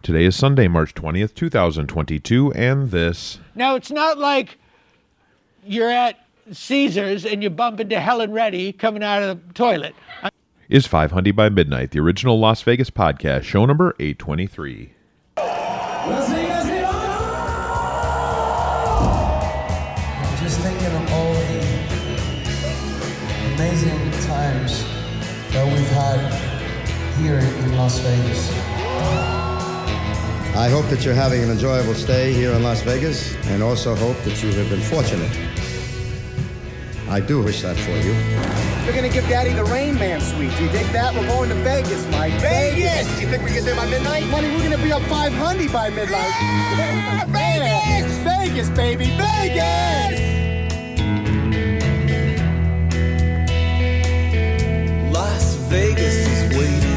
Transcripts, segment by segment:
Today is Sunday, March 20th, 2022, and this... Now, it's not like you're at Caesars and you bump into Helen Reddy coming out of the toilet. is 500 by Midnight, the original Las Vegas podcast, show number 823. Just thinking of all the amazing times that we've had here in Las Vegas. I hope that you're having an enjoyable stay here in Las Vegas, and also hope that you have been fortunate. I do wish that for you. We're gonna give Daddy the Rain Man suite. Do you dig that? We're going to Vegas, Mike. Vegas! You think we get there by midnight? Money, we're gonna be up 500 by midnight. Yeah, Vegas! Vegas, baby, Vegas! Las Vegas is waiting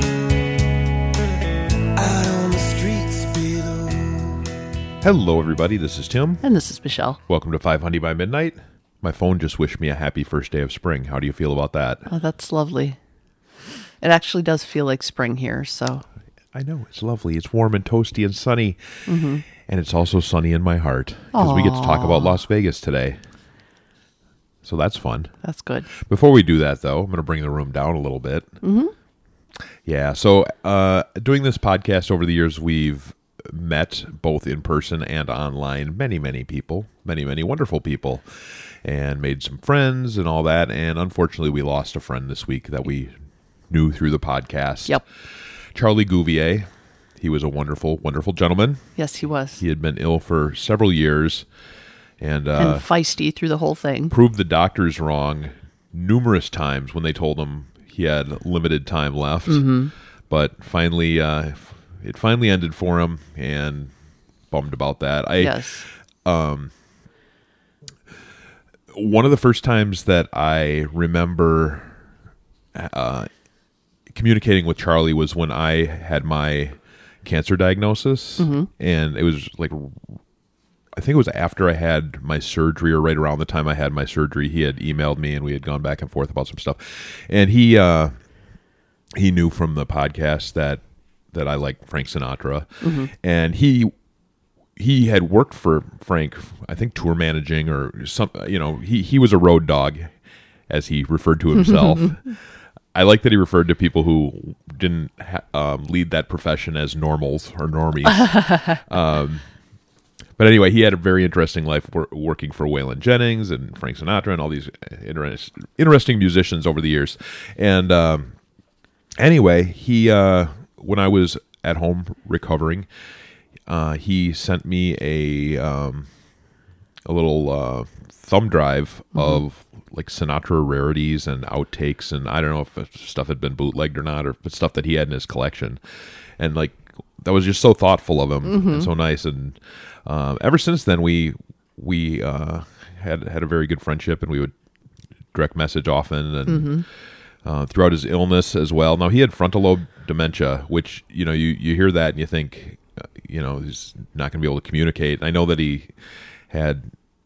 out on the streets below. Hello, everybody. This is Tim. And this is Michelle. Welcome to 500 by Midnight. My phone just wished me a happy first day of spring. How do you feel about that? Oh, that's lovely. It actually does feel like spring here, so. I know. It's lovely. It's warm and toasty and sunny. Mm-hmm. And it's also sunny in my heart because we get to talk about Las Vegas today. So that's fun. That's good. Before we do that, though, I'm going to bring the room down a little bit. Mm-hmm. Yeah. So doing this podcast over the years, we've met both in person and online many people, many wonderful people, and made some friends and all that. And unfortunately, we lost a friend this week that we knew through the podcast. Yep. Charlie Gouvier. He was a wonderful gentleman. Yes, he was. He had been ill for several years and feisty through the whole thing. Proved the doctors wrong numerous times when they told him he had limited time left. Mm-hmm. But finally, it finally ended for him, and bummed about that. Yes. One of the first times that I remember communicating with Charlie was when I had my cancer diagnosis, mm-hmm. and it was like, I think it was after I had my surgery, or right around the time I had my surgery. He had emailed me, and we had gone back and forth about some stuff, and he knew from the podcast that I like Frank Sinatra, mm-hmm. and he had worked for Frank, I think tour managing or some, he was a road dog, as he referred to himself. I like that he referred to people who didn't lead that profession as normals or normies. But anyway, he had a very interesting life working for Waylon Jennings and Frank Sinatra and all these interesting musicians over the years. And anyway, he when I was at home recovering, he sent me a little thumb drive mm-hmm. of like Sinatra rarities and outtakes, and I don't know if stuff had been bootlegged or not, or but stuff that he had in his collection, and like that was just so thoughtful of him mm-hmm. and so nice. And ever since then, we had a very good friendship, and we would direct message often, and mm-hmm. Throughout his illness as well. Now he had frontal lobe dementia, which you hear that and you think he's not going to be able to communicate. I know that he had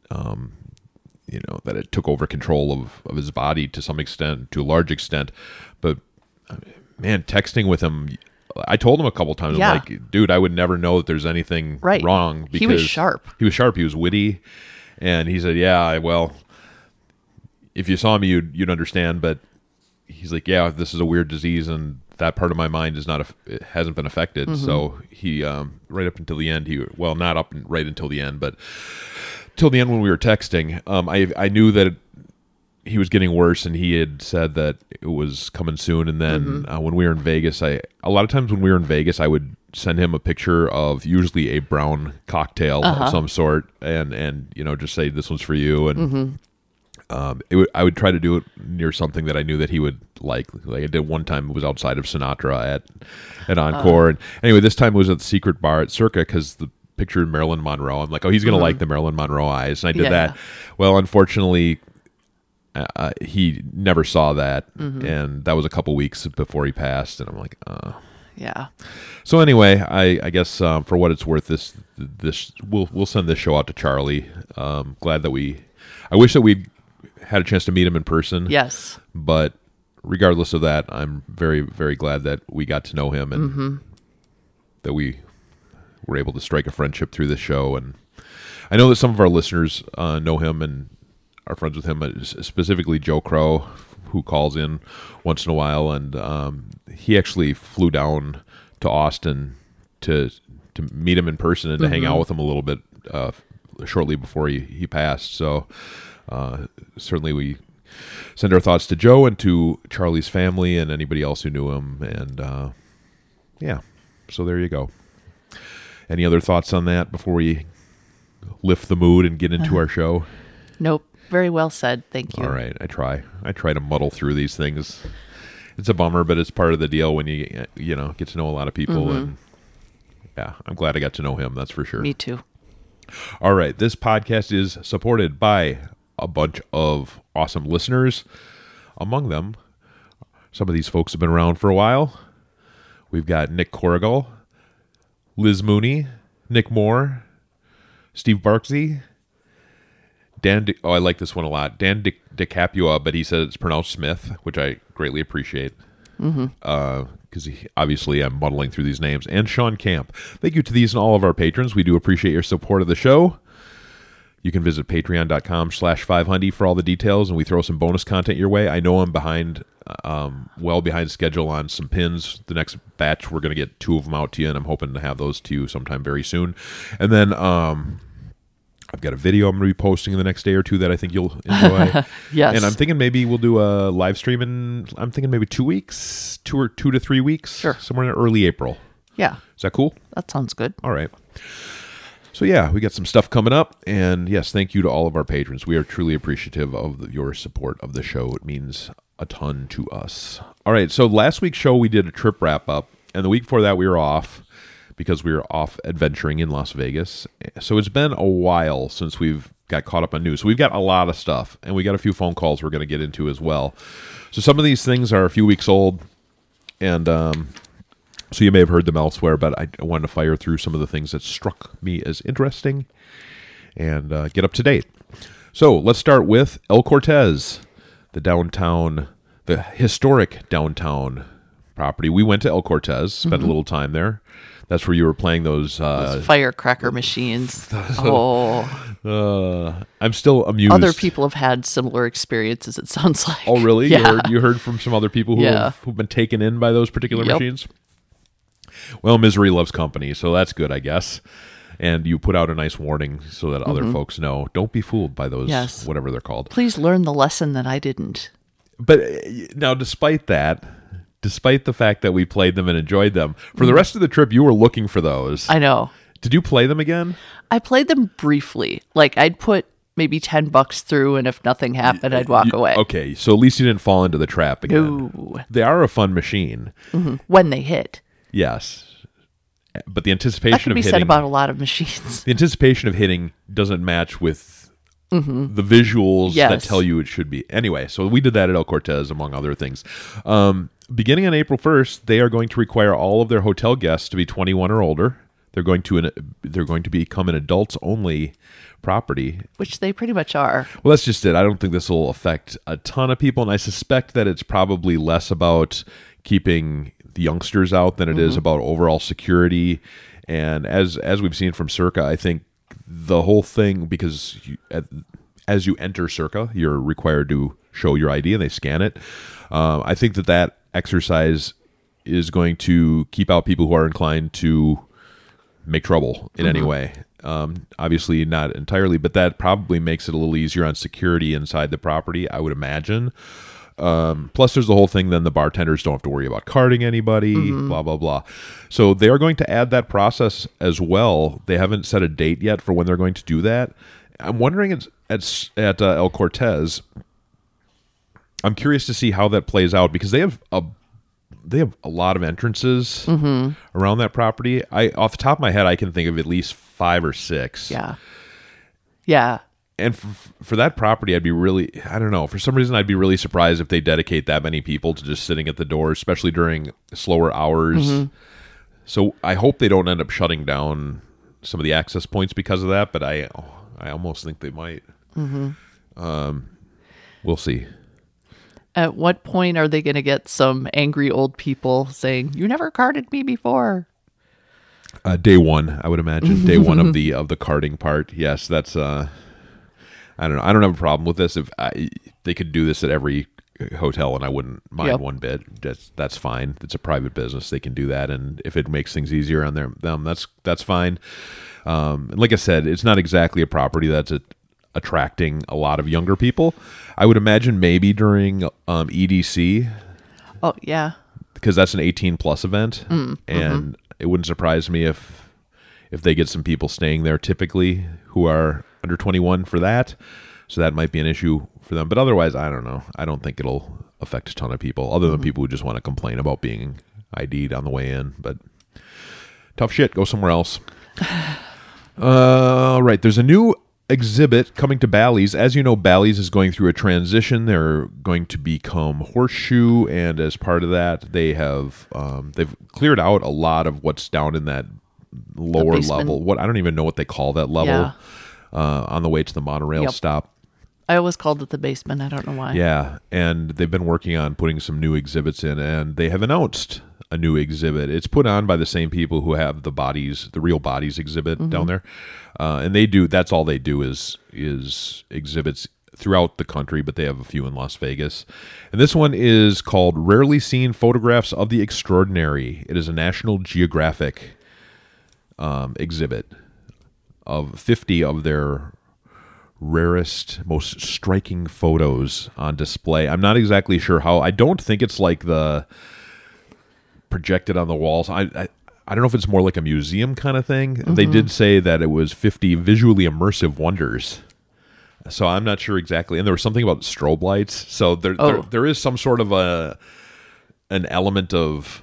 that it took over control of his body to some extent, to a large extent. But man, texting with him, I told him a couple times, yeah. I'm like, dude, I would never know that there's anything wrong. Because he was sharp. He was sharp. He was witty. And he said, yeah, well, if you saw me, you'd understand. But he's like, yeah, this is a weird disease, and that part of my mind it hasn't been affected. Mm-hmm. So he, right up until the end, not up right until the end, but till the end when we were texting, I knew that he was getting worse, and he had said that it was coming soon. And then mm-hmm. When we were in Vegas, a lot of times when we were in Vegas, I would send him a picture of usually a brown cocktail uh-huh. of some sort, and just say, this one's for you. And mm-hmm. I would try to do it near something that I knew that he would like. Like I did one time, it was outside of Sinatra at Encore. And anyway, this time it was at the Secret Bar at Circa, because the picture of Marilyn Monroe, I'm like, oh, he's going to mm-hmm. like the Marilyn Monroe eyes. And I did that. Well, unfortunately, he never saw that. Mm-hmm. And that was a couple weeks before he passed. And I'm like, yeah. So anyway, I guess for what it's worth, this we'll send this show out to Charlie. Glad that I wish that we'd had a chance to meet him in person. Yes. But regardless of that, I'm very, very glad that we got to know him, and mm-hmm. that we were able to strike a friendship through this show. And I know that some of our listeners know him and are friends with him, specifically Joe Crow, who calls in once in a while. And he actually flew down to Austin to meet him in person and to hang out with him a little bit shortly before he passed. So certainly we send our thoughts to Joe and to Charlie's family and anybody else who knew him. And yeah, so there you go. Any other thoughts on that before we lift the mood and get into our show? Nope. Very well said. Thank you. All right. I try to muddle through these things. It's a bummer, but it's part of the deal when you get to know a lot of people. And yeah, I'm glad I got to know him. That's for sure. Me too. All right. This podcast is supported by a bunch of awesome listeners. Among them, some of these folks have been around for a while. We've got Nick Corrigal, Liz Mooney, Nick Moore, Steve Barksey, Dan. I like this one a lot. Dan DeCapua, but he said it's pronounced Smith, which I greatly appreciate. Because obviously I'm muddling through these names. And Sean Camp. Thank you to these and all of our patrons. We do appreciate your support of the show. You can visit patreon.com/5hundy for all the details, and we throw some bonus content your way. I know I'm behind, well behind schedule on some pins. The next batch, we're going to get 2 of them out to you, and I'm hoping to have those to you sometime very soon. And then I've got a video I'm going to be posting in the next day or 2 that I think you'll enjoy. Yes. And I'm thinking maybe we'll do a live stream in, I'm thinking maybe 2 weeks, 2 to 3 weeks. Sure. Somewhere in early April. Yeah. Is that cool? That sounds good. All right. So yeah, we got some stuff coming up, and yes, thank you to all of our patrons. We are truly appreciative of your support of the show. It means a ton to us. All right, so last week's show we did a trip wrap-up, and the week before that we were off because we were off adventuring in Las Vegas. So it's been a while since we've got caught up on news. So we've got a lot of stuff, and we got a few phone calls we're going to get into as well. So some of these things are a few weeks old, and so you may have heard them elsewhere, but I wanted to fire through some of the things that struck me as interesting and get up to date. So let's start with El Cortez, the historic downtown property. We went to El Cortez, spent a little time there. That's where you were playing those firecracker machines. I'm still amused. Other people have had similar experiences, it sounds like. Oh, really? Yeah. You heard from some other people who've been taken in by those particular machines? Well, misery loves company, so that's good, I guess. And you put out a nice warning so that other folks know. Don't be fooled by those, whatever they're called. Please learn the lesson that I didn't. But now, despite the fact that we played them and enjoyed them, for the rest of the trip, you were looking for those. I know. Did you play them again? I played them briefly. Like, I'd put maybe $10 through, and if nothing happened, I'd walk away. Okay, so at least you didn't fall into the trap again. No. They are a fun machine. When they hit. Yes. But the anticipation that could of be hitting... said about a lot of machines. The anticipation of hitting doesn't match with the visuals that tell you it should be. Anyway, so we did that at El Cortez, among other things. Beginning on April 1st, they are going to require all of their hotel guests to be 21 or older. They're going to become an adults-only property. Which they pretty much are. Well, that's just it. I don't think this will affect a ton of people, and I suspect that it's probably less about keeping the youngsters out than it is about overall security. And as we've seen from Circa, I think the whole thing, because as you enter Circa, you're required to show your ID and they scan it. I think that exercise is going to keep out people who are inclined to make trouble in any way. Obviously not entirely, but that probably makes it a little easier on security inside the property, I would imagine. Plus there's the whole thing, then the bartenders don't have to worry about carding anybody, blah, blah, blah. So they are going to add that process as well. They haven't set a date yet for when they're going to do that. I'm wondering at El Cortez, I'm curious to see how that plays out, because they have a lot of entrances around that property. Off the top of my head, I can think of at least 5 or 6. Yeah. And for that property, I'd be really, I don't know, for some reason I'd be really surprised if they dedicate that many people to just sitting at the door, especially during slower hours. So I hope they don't end up shutting down some of the access points because of that, but I almost think they might. We'll see. At what point are they going to get some angry old people saying, "You never carded me before"? Day one, I would imagine. Day one of the karting part. Yes, that's. I don't know. I don't have a problem with this. If they could do this at every hotel, and I wouldn't mind one bit. That's fine. It's a private business. They can do that, and if it makes things easier on them, that's fine. Like I said, it's not exactly a property that's attracting a lot of younger people. I would imagine maybe during EDC. Oh yeah, because that's an 18+ event, and it wouldn't surprise me if they get some people staying there typically who are under 21 for that. So that might be an issue for them. But otherwise, I don't know. I don't think it'll affect a ton of people, other than people who just want to complain about being ID'd on the way in. But tough shit. Go somewhere else. Right. There's a new exhibit coming to Bally's. As you know, Bally's is going through a transition. They're going to become Horseshoe, and as part of that, they have they've cleared out a lot of what's down in that lower level. What I don't even know what they call that level on the way to the monorail stop. I always called it the basement. I don't know why. Yeah, and they've been working on putting some new exhibits in, and they have announced a new exhibit. It's put on by the same people who have the Real Bodies exhibit down there. And they do, that's all they do is exhibits throughout the country, but they have a few in Las Vegas. And this one is called Rarely Seen Photographs of the Extraordinary. It is a National Geographic exhibit of 50 of their rarest, most striking photos on display. I'm not exactly sure how. I don't think it's like the projected on the walls. I don't know if it's more like a museum kind of thing. They did say that it was 50 visually immersive wonders. So I'm not sure exactly. And there was something about strobe lights. So there is some sort of an element of,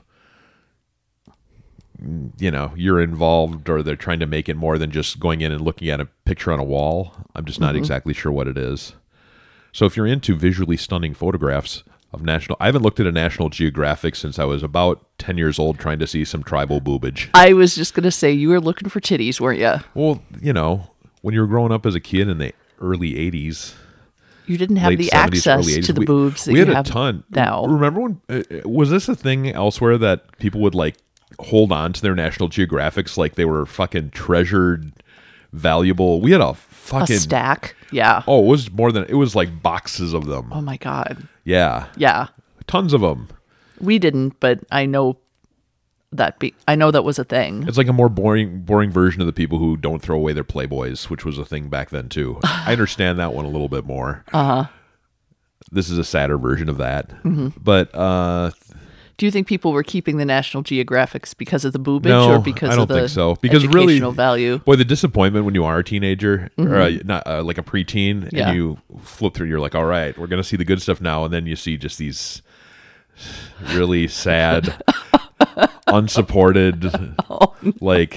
you're involved, or they're trying to make it more than just going in and looking at a picture on a wall. I'm just not exactly sure what it is. So if you're into visually stunning photographs of I haven't looked at a National Geographic since I was about 10 years old, trying to see some tribal boobage. I was just going to say, you were looking for titties, weren't you? Well, when you were growing up as a kid in the early 80s, you didn't have the 70s, access to the boobs that we you had have a ton now. Remember when was this a thing elsewhere that people would like hold on to their National Geographics like they were fucking treasured, valuable? We had a stack. Yeah. Oh, it was like boxes of them. Oh my God. Yeah. Yeah. Tons of them. We didn't, but I know that was a thing. It's like a more boring version of the people who don't throw away their Playboys, which was a thing back then too. I understand that one a little bit more. This is a sadder version of that. But do you think people were keeping the National Geographics because of the boobage, or because I don't of the think so. Because educational really, value? Boy, the disappointment when you are a teenager, or not like a preteen, and you flip through, you're like, all right, we're going to see the good stuff now, and then you see just these really sad, unsupported, like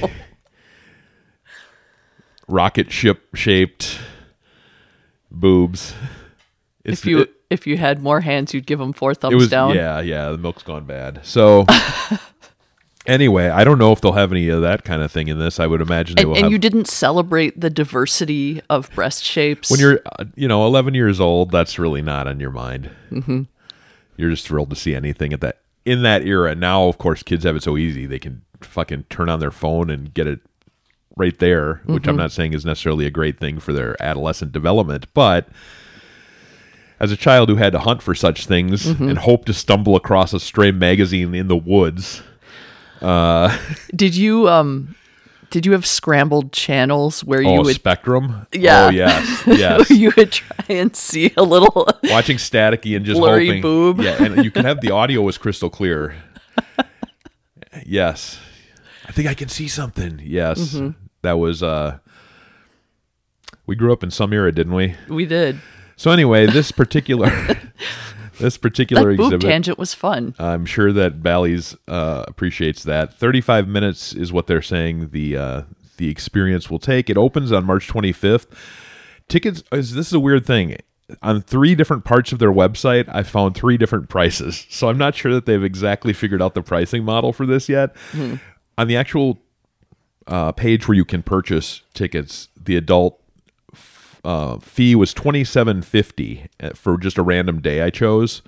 rocket ship shaped boobs. If you had more hands, you'd give them 4 thumbs down. Yeah, the milk's gone bad. So anyway, I don't know if they'll have any of that kind of thing in this. I would imagine they will. And you didn't celebrate the diversity of breast shapes when you're 11 years old. That's really not on your mind. You're just thrilled to see anything in that era. Now, of course, kids have it so easy; they can fucking turn on their phone and get it right there. Which I'm not saying is necessarily a great thing for their adolescent development, but as a child who had to hunt for such things and hope to stumble across a stray magazine in the woods. Did you have scrambled channels where you would Spectrum? Yeah. Oh yes. you would try and see a little watching staticky and just blurry hoping. boob. Yeah, and you can have the audio was crystal clear. Yes. I think I can see something. Yes. That was we grew up in some era, didn't we? We did. So anyway, this particular that exhibit boob tangent was fun. I'm sure that Bally's appreciates that. 35 minutes is what they're saying the experience will take. It opens on March 25th. Tickets. This is a weird thing. On 3 different parts of their website, I found 3 different prices. So I'm not sure that they've exactly figured out the pricing model for this yet. On the actual page where you can purchase tickets, the adult fee was $27.50 for just a random day I chose.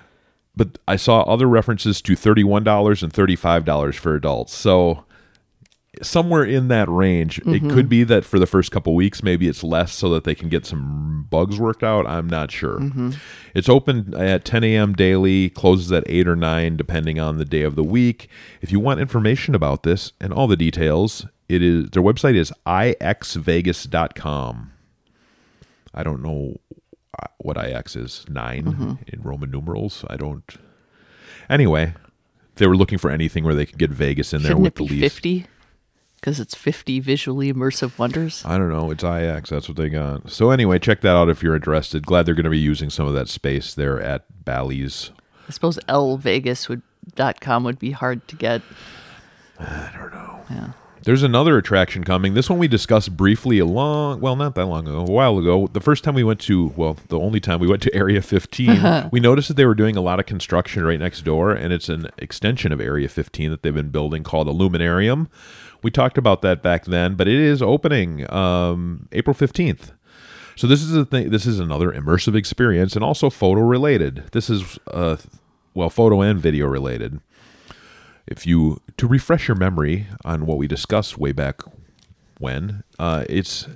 But I saw other references to $31 and $35 for adults. So somewhere in that range. It could be that for the first couple weeks, maybe it's less so that they can get some bugs worked out. I'm not sure. It's open at 10 a.m. daily, closes at 8 or 9, depending on the day of the week. If you want information about this and all the details, their website is ixvegas.com. I don't know what IX is, 9 in Roman numerals. Anyway, they were looking for anything where they could get Vegas in there Shouldn't with it the be least. 50? Because it's 50 visually immersive wonders. I don't know. It's IX. That's what they got. So anyway, check that out if you're interested. Glad they're going to be using some of that space there at Bally's. I suppose lvegas.com would be hard to get. I don't know. Yeah. There's another attraction coming. This one we discussed briefly not that long ago, a while ago. The first time we went to, the only time we went to Area 15, we noticed that they were doing a lot of construction right next door, and it's an extension of Area 15 that they've been building called Illuminarium. We talked about that back then, but it is opening April 15th. So this is This is another immersive experience and also photo related. This is photo and video related. To refresh your memory on what we discussed way back when, it's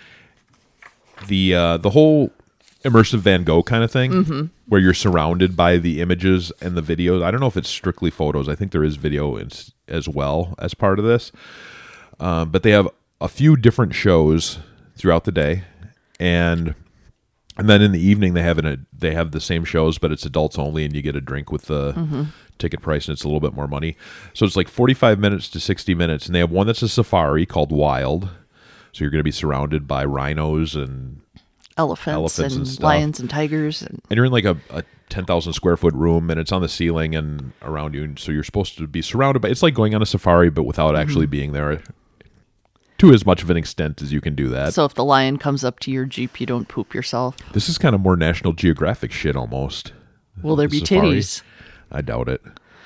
the whole immersive Van Gogh kind of thing, where you're surrounded by the images and the videos. I don't know if it's strictly photos. I think there is video as well as part of this. But they have a few different shows throughout the day, and then in the evening they have the same shows, but it's adults only, and you get a drink with the ticket price, and it's a little bit more money. So it's like 45 minutes to 60 minutes, and they have one that's a safari called Wild. So you're going to be surrounded by rhinos and Elephants and and stuff. lions and tigers. And you're in like a 10,000 square foot room, and it's on the ceiling and around you. And so you're supposed to be surrounded by, it's like going on a safari, but without actually being there to as much of an extent as you can do that. So if the lion comes up to your Jeep, you don't poop yourself. This is kind of more National Geographic shit almost. Will there be Safari. titties? I doubt it.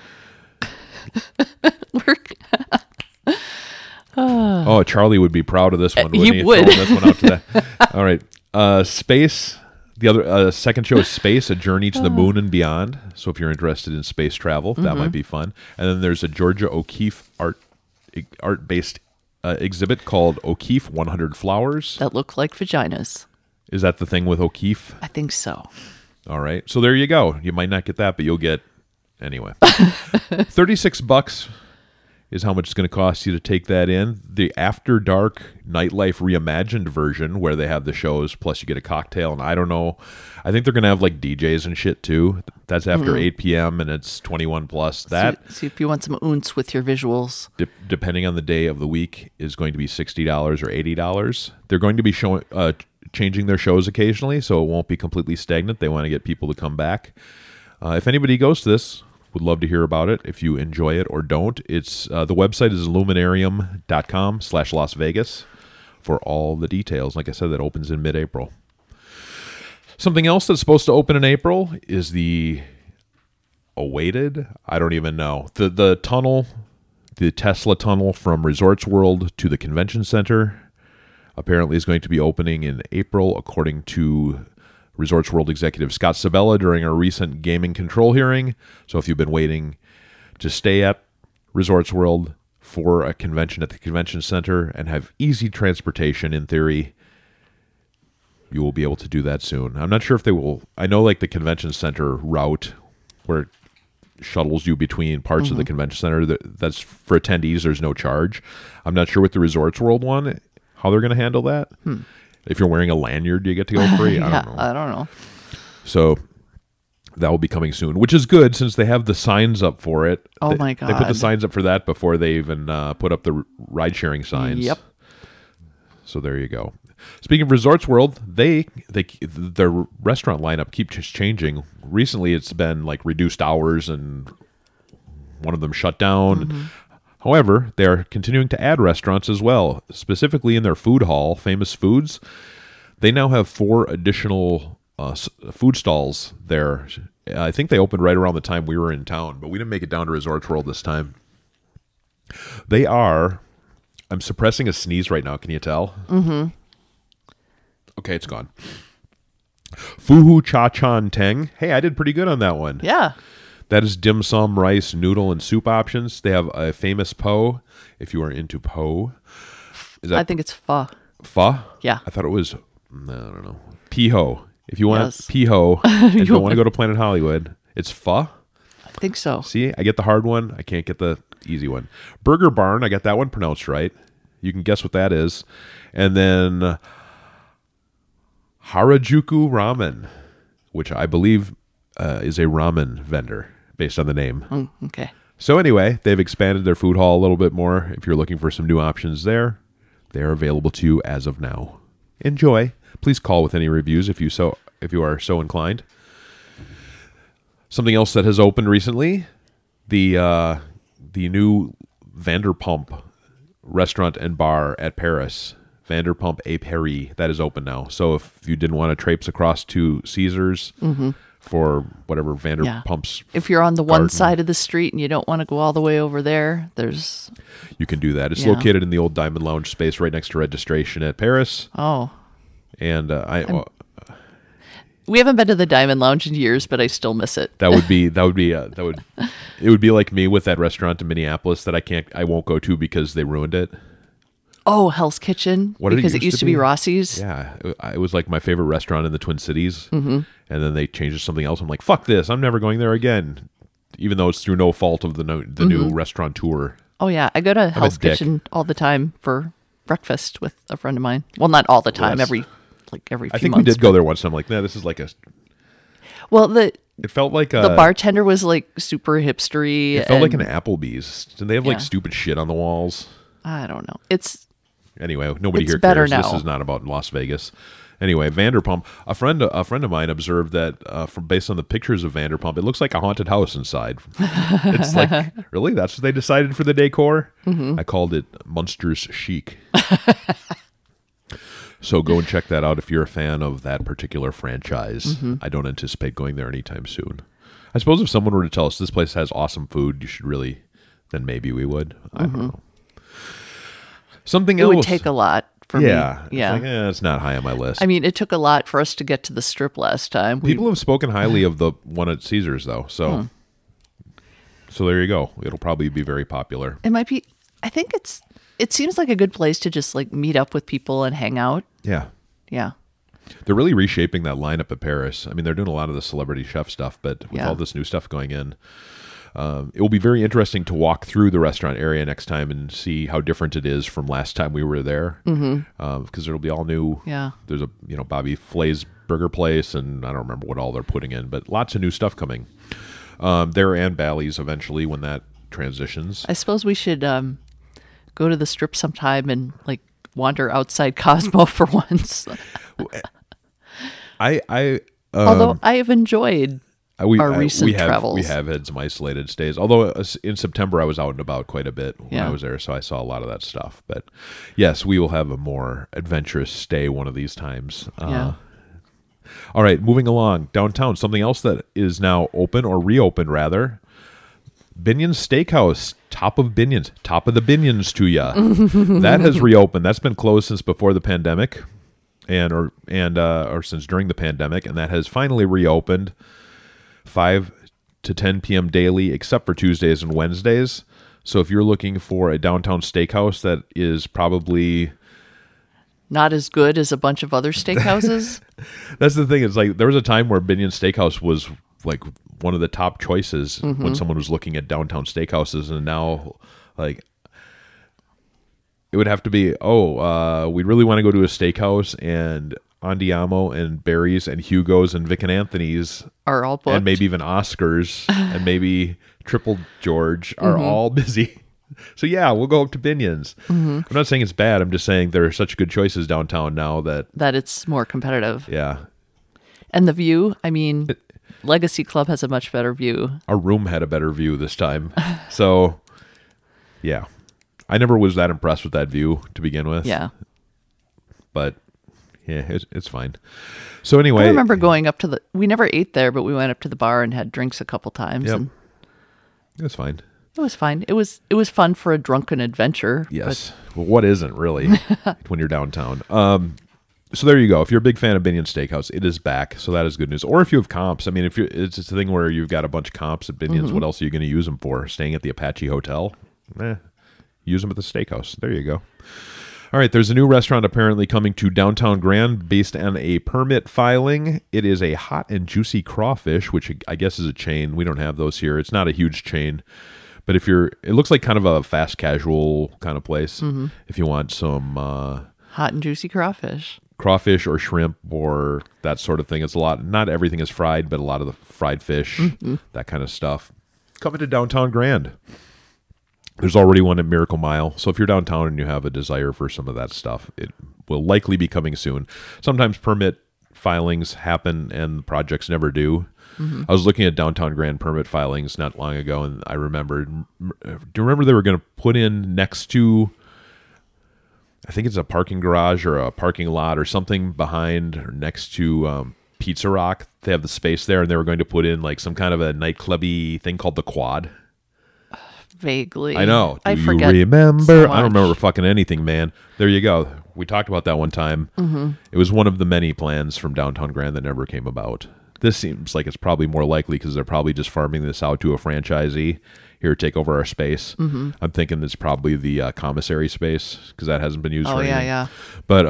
Oh, Charlie would be proud of this one. Wouldn't He he? would. Throwing this one out to that. All right. Space. The other second show is Space, A Journey to the Moon and Beyond. So if you're interested in space travel, that might be fun. And then there's a Georgia O'Keeffe art-based exhibit called O'Keeffe 100 Flowers. That look like vaginas. Is that the thing with O'Keeffe? I think so. All right. So there you go. You might not get that, but you'll get anyway. $36 is how much it's going to cost you to take that in. The After Dark Nightlife Reimagined version, where they have the shows, plus you get a cocktail, and I don't know. I think they're going to have like DJs and shit too. That's after 8 p.m. and it's 21 plus. That, See if you want some ounce with your visuals. depending on the day of the week, is going to be $60 or $80. They're going to be changing their shows occasionally, so it won't be completely stagnant. They want to get people to come back. If anybody goes to this, would love to hear about it. If you enjoy it or don't, it's the website is illuminarium.com/Las Vegas for all the details. Like I said, that opens in mid-April. Something else that's supposed to open in April is the awaited, I don't even know, the tunnel, the Tesla tunnel from Resorts World to the convention center apparently is going to be opening in April, according to Resorts World executive Scott Sabella during a recent gaming control hearing. So if you've been waiting to stay at Resorts World for a convention at the convention center and have easy transportation, in theory, you will be able to do that soon. I'm not sure if they will. I know like the convention center route where it shuttles you between parts of the convention center, that's for attendees, there's no charge. I'm not sure with the Resorts World one how they're going to handle that. If you're wearing a lanyard, do you get to go free? I don't know. I don't know. So that will be coming soon, which is good since they have the signs up for it. Oh, my They put the God. signs up for that before they even put up the ride-sharing signs. Yep. So there you go. Speaking of Resorts World, their restaurant lineup keeps changing. Recently, it's been like reduced hours, and one of them shut down. However, they are continuing to add restaurants as well, specifically in their food hall, Famous Foods. They now have 4 additional food stalls there. I think they opened right around the time we were in town, but we didn't make it down to Resorts World this time. They are... I'm suppressing a sneeze right now. Can you tell? Okay, it's gone. Fuhu Cha Chan Teng. Hey, I did pretty good on that one. Yeah. That is dim sum, rice, noodle, and soup options. They have a famous po, if you are into po. Is that I think it's pho. pho? Yeah. I thought it was, I don't know, piho. If you want Yes. piho and don't want to go to Planet Hollywood, it's pho. I think so. See, I get the hard one. I can't get the easy one. Burger Barn, I got that one pronounced right. You can guess what that is. And then Harajuku Ramen, which I believe is a ramen vendor based on the name. Okay. So anyway, they've expanded their food hall a little bit more. If you're looking for some new options there, they are available to you as of now. Enjoy. Please call with any reviews if you are so inclined. Something else that has opened recently, the new Vanderpump restaurant and bar at Paris, Vanderpump à Paris, that is open now. So if you didn't want to traipse across to Caesars for whatever Vanderpump's, If you're on the one garden, side of the street and you don't want to go all the way over there, there's you can do that. It's Yeah. located in the old Diamond Lounge space right next to Registration at Paris. And we haven't been to the Diamond Lounge in years, but I still miss it. it would be like me with that restaurant in Minneapolis that I won't go to because they ruined it. Oh, Hell's Kitchen, What did it because it used used to to be be? Rossi's. Yeah, it was like my favorite restaurant in the Twin Cities, and then they changed it to something else. I'm like, fuck this! I'm never going there again, even though it's through no fault of the new restaurateur. Oh yeah, I go to Hell's dick. Kitchen all the time for breakfast with a friend of mine. Well, not all the time. Yes. Every few I think months. we did go there once. And I'm like, nah, this is like Well, It felt like the bartender was like super hipstery. It felt like an and- Applebee's. Did they have like Yeah. stupid shit on the walls? I don't know. It's Anyway, nobody It's here better cares. now. This is not about Las Vegas. Anyway, Vanderpump. A friend of mine observed that based on the pictures of Vanderpump, it looks like a haunted house inside. It's like, really? That's what they decided for the decor? I called it Munsters Chic. So go and check that out if you're a fan of that particular franchise. I don't anticipate going there anytime soon. I suppose if someone were to tell us this place has awesome food, you should really, then maybe we would. I don't know. Something it else. would take a lot for Yeah. me. Yeah. It's like, it's not high on my list. I mean, it took a lot for us to get to the Strip last time. People have spoken highly of the one at Caesars, though. So, so there you go. It'll probably be very popular. It might be. I think it seems like a good place to just like meet up with people and hang out. Yeah. Yeah. They're really reshaping that lineup at Paris. I mean, they're doing a lot of the celebrity chef stuff, but with Yeah. all this new stuff going in, it will be very interesting to walk through the restaurant area next time and see how different it is from last time we were there. Because it'll be all new. Yeah. There's a Bobby Flay's burger place, and I don't remember what all they're putting in, but lots of new stuff coming. There and Bally's eventually when that transitions. I suppose we should go to the Strip sometime and like wander outside Cosmo for once. Although I have enjoyed our recent travels. We have had some isolated stays. Although in September I was out and about quite a bit when Yeah. I was there, so I saw a lot of that stuff. But yes, we will have a more adventurous stay one of these times. Yeah. All right, moving along downtown. Something else that is now open or reopened rather. Binion's Steakhouse, top of the Binions to ya. That has reopened. That's been closed since before the pandemic, or since during the pandemic, and that has finally reopened. 5 to 10 p.m. daily, except for Tuesdays and Wednesdays. So if you're looking for a downtown steakhouse that is probably Not as good as a bunch of other steakhouses. that's the thing. It's like there was a time where Binion Steakhouse was like one of the top choices when someone was looking at downtown steakhouses, and now like it would have to be we really want to go to a steakhouse, and Andiamo and Barry's and Hugo's and Vic and Anthony's Are all booked. and maybe even Oscars and maybe Triple George are all busy. So yeah, we'll go up to Binion's. I'm not saying it's bad. I'm just saying there are such good choices downtown now that it's more competitive. yeah. And the view, I mean, Legacy Club has a much better view. Our room had a better view this time. So yeah. I never was that impressed with that view to begin with. Yeah. But yeah, it's fine. So anyway, I remember going up to we never ate there, but we went up to the bar and had drinks a couple times. Yep. And it's fine. it was fine. It was fun for a drunken adventure. Yes. Well, what isn't really when you're downtown? So there you go. If you're a big fan of Binion Steakhouse, it is back. So that is good news. Or if you have comps, I mean, it's a thing where you've got a bunch of comps at Binion's, what else are you going to use them for? Staying at the Apache Hotel? Use them at the steakhouse. There you go. All right, there's a new restaurant apparently coming to Downtown Grand based on a permit filing. It is a Hot and Juicy Crawfish, which I guess is a chain. We don't have those here. It's not a huge chain. But it looks like kind of a fast casual kind of place. If you want some Hot and juicy crawfish or shrimp or that sort of thing. It's a lot. Not everything is fried, but a lot of the fried fish, that kind of stuff. Coming to Downtown Grand. There's already one at Miracle Mile. So if you're downtown and you have a desire for some of that stuff, it will likely be coming soon. Sometimes permit filings happen and the projects never do. I was looking at Downtown Grand permit filings not long ago, and I remembered. Do you remember they were going to put in next to, I think it's a parking garage or a parking lot or something behind or next to Pizza Rock? They have the space there, and they were going to put in like some kind of a nightclubby thing called the Quad. Vaguely. I know. Do I you forget remember? so I don't much. remember fucking anything, man. There you go. We talked about that one time. It was one of the many plans from Downtown Grand that never came about. This seems like it's probably more likely because they're probably just farming this out to a franchisee. Here, take over our space. I'm thinking it's probably the commissary space because that hasn't been used for anything. Yeah. But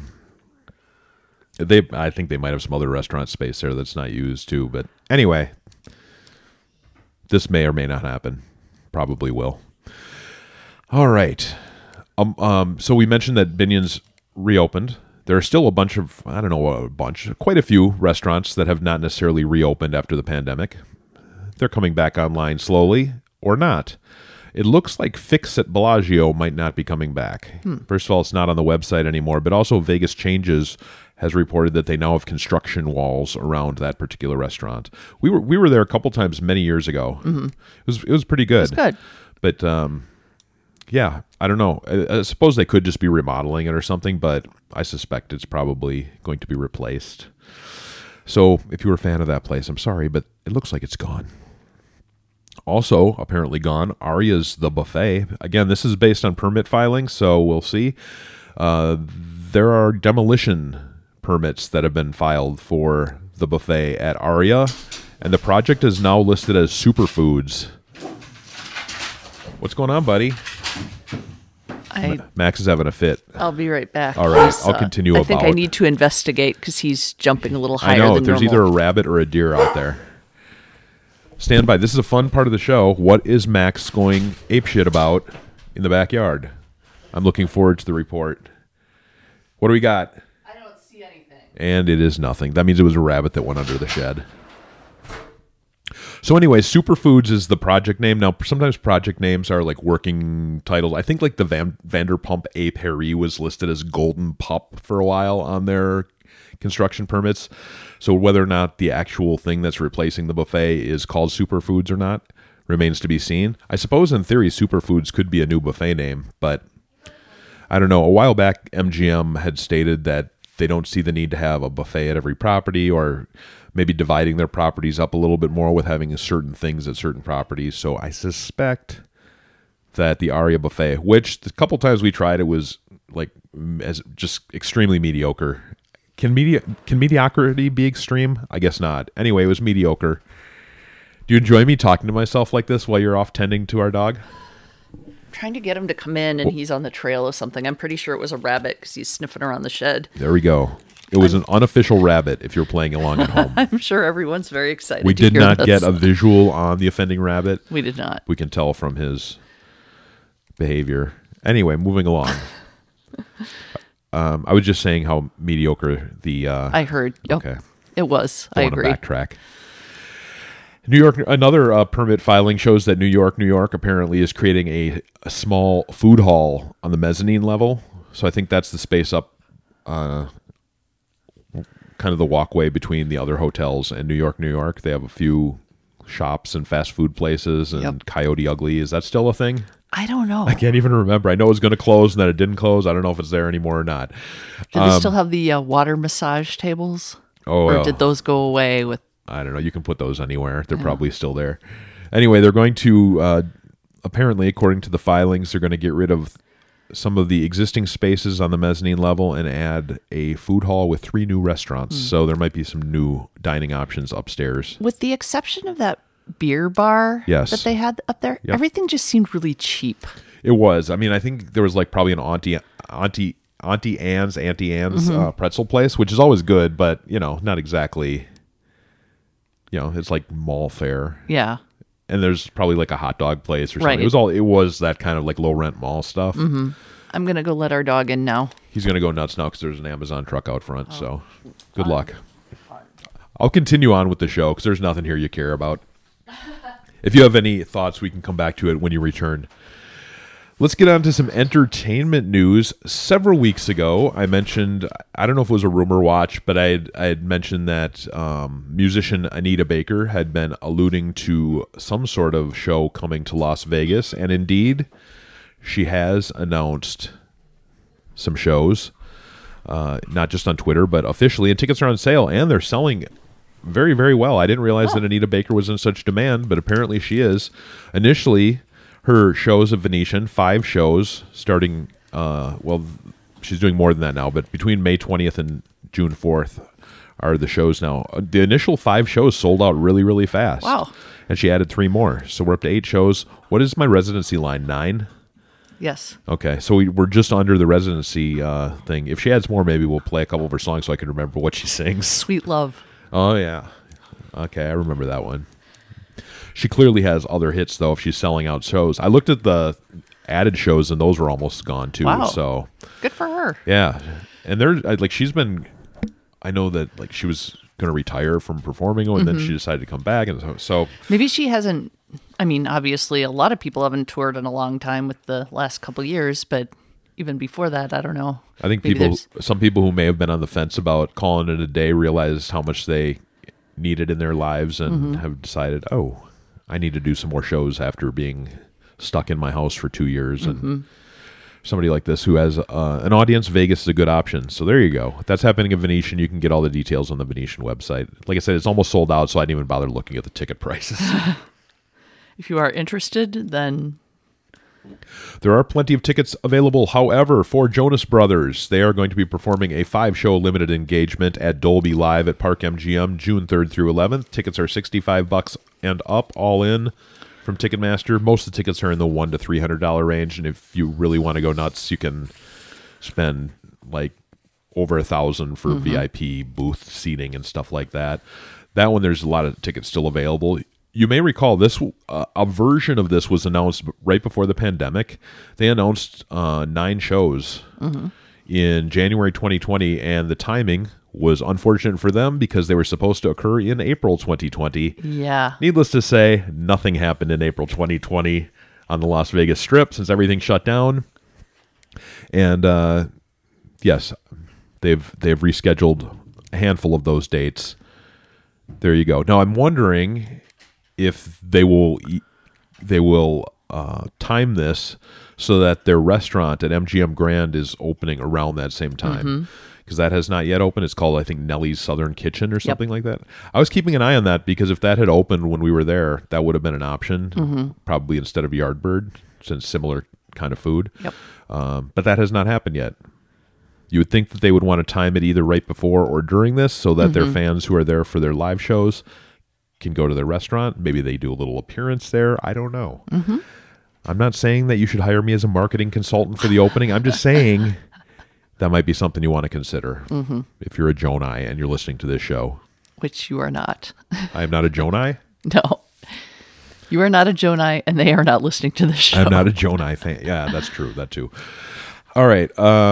I think they might have some other restaurant space there that's not used too. But anyway, this may or may not happen. Probably will. All right. So we mentioned that Binion's reopened. There are still quite a few restaurants that have not necessarily reopened after the pandemic. They're coming back online slowly or not. It looks like Fix at Bellagio might not be coming back. First of all, it's not on the website anymore, but also Vegas Changes has reported that they now have construction walls around that particular restaurant. We were there a couple times many years ago. It was pretty good. It's good. But yeah, I don't know. I suppose they could just be remodeling it or something, but I suspect it's probably going to be replaced. So if you were a fan of that place, I'm sorry, but it looks like it's gone. Also, apparently gone, Aria's The Buffet. Again, this is based on permit filing, so we'll see. There are demolition permits that have been filed for The Buffet at Aria, and the project is now listed as superfoods. What's going on, buddy? Max is having a fit. I'll be right back. All right, I'll continue I think I about- need to investigate because he's jumping a little higher I know, than there's normal. either a rabbit or a deer out there. Stand by. This is a fun part of the show. What is Max going apeshit about in the backyard? I'm looking forward to the report. What do we got? I don't see anything. And it is nothing. That means it was a rabbit that went under the shed. So anyway, Superfoods is the project name. Now, sometimes project names are like working titles. I think like the Vanderpump A. Paris was listed as Golden Pup for a while on their construction permits. So whether or not the actual thing that's replacing the buffet is called Superfoods or not remains to be seen. I suppose in theory, Superfoods could be a new buffet name, but I don't know. A while back, MGM had stated that they don't see the need to have a buffet at every property, or maybe dividing their properties up a little bit more with having certain things at certain properties. So I suspect that the Aria buffet, which the couple times we tried, it was like as just extremely mediocre. Can mediocrity be extreme? I guess not. Anyway, it was mediocre. Do you enjoy me talking to myself like this while you're off tending to our dog? Trying to get him to come in, and he's on the trail of something. I'm pretty sure it was a rabbit because he's sniffing around the shed. There we go. It was an unofficial rabbit if you're playing along at home. I'm sure everyone's very excited. We to did hear not this. get a visual on the offending rabbit. We did not. We can tell from his behavior. Anyway, moving along. I was just saying how mediocre the... I heard. Yep. Okay. It was. I Don't agree. want to backtrack. New York, another permit filing shows that New York apparently is creating a small food hall on the mezzanine level. So I think that's the space up, kind of the walkway between the other hotels and New York. They have a few shops and fast food places and Yep. Coyote Ugly. Is that still a thing? I don't know. I can't even remember. I know it was going to close and then it didn't close. I don't know if it's there anymore or not. Do they still have the water massage tables? Oh, Or well. did those go away with... I don't know. You can put those anywhere. They're probably still there. Anyway, they're going to, apparently, according to the filings, they're going to get rid of some of the existing spaces on the mezzanine level and add a food hall with 3 new restaurants. So there might be some new dining options upstairs. With the exception of that beer bar Yes. that they had up there, Yep. everything just seemed really cheap. It was. I mean, I think there was like probably an Auntie Anne's pretzel place, which is always good, but not exactly. It's like mall fare. Yeah. And there's probably like a hot dog place or Right. something. It was that kind of like low rent mall stuff. I'm going to go let our dog in now. He's going to go nuts now because there's an Amazon truck out front. So good luck. I'll continue on with the show because there's nothing here you care about. If you have any thoughts, we can come back to it when you return. Let's get on to some entertainment news. Several weeks ago, I mentioned, I don't know if it was a rumor watch, but I had mentioned that musician Anita Baker had been alluding to some sort of show coming to Las Vegas. And indeed, she has announced some shows, not just on Twitter, but officially. And tickets are on sale, and they're selling very, very well. I didn't realize that Anita Baker was in such demand, but apparently she is. Initially, her shows of Venetian, 5 shows starting, she's doing more than that now, but between May 20th and June 4th are the shows now. The initial 5 shows sold out really, really fast. Wow. And she added 3 more. So we're up to 8 shows. What is my residency line? 9? Yes. Okay, so we're just under the residency thing. If she adds more, maybe we'll play a couple of her songs so I can remember what she sings. Sweet Love. Oh, yeah. Okay, I remember that one. She clearly has other hits, though, if she's selling out shows. I looked at the added shows, and those were almost gone, too. Wow. So, Good for her. yeah. And she's been, I know that, she was going to retire from performing, and then she decided to come back. And so Maybe she hasn't, obviously a lot of people haven't toured in a long time with the last couple years, but even before that, I don't know. I think Maybe some people who may have been on the fence about calling it a day realized how much they needed in their lives and have decided, I need to do some more shows after being stuck in my house for 2 years. And somebody like this who has an audience, Vegas is a good option. So there you go. If that's happening at Venetian, you can get all the details on the Venetian website. Like I said, it's almost sold out, so I didn't even bother looking at the ticket prices. If you are interested, then There are plenty of tickets available. However, for Jonas Brothers, they are going to be performing a 5-show limited engagement at Dolby Live at Park MGM June 3rd through 11th. Tickets are $65 and up, all in from Ticketmaster. Most of the tickets are in the $100 to $300 range, and if you really want to go nuts, you can spend like over $1,000 for VIP booth seating and stuff like that. That one, there's a lot of tickets still available. You may recall this a version of this was announced right before the pandemic. They announced 9 shows in January 2020, and the timing was unfortunate for them because they were supposed to occur in April 2020. yeah. Needless to say, nothing happened in April 2020 on the Las Vegas Strip since everything shut down. And yes, they've rescheduled a handful of those dates. There you go. Now I'm wondering if they will time this so that their restaurant at MGM Grand is opening around that same time, because that has not yet opened. It's called, I think, Nellie's Southern Kitchen or something like that. I was keeping an eye on that because if that had opened when we were there, that would have been an option, probably instead of Yardbird, since similar kind of food. Yep. But that has not happened yet. You would think that they would want to time it either right before or during this so that their fans who are there for their live shows can go to their restaurant. Maybe they do a little appearance there. I don't know. I'm not saying that you should hire me as a marketing consultant for the opening. I'm just saying that might be something you want to consider if you're a Jonai and you're listening to this show. Which you are not. I am not a Jonai. No. You are not a Jonai, and they are not listening to this show. I'm not a Jonai fan. Yeah, that's true. That too. All right.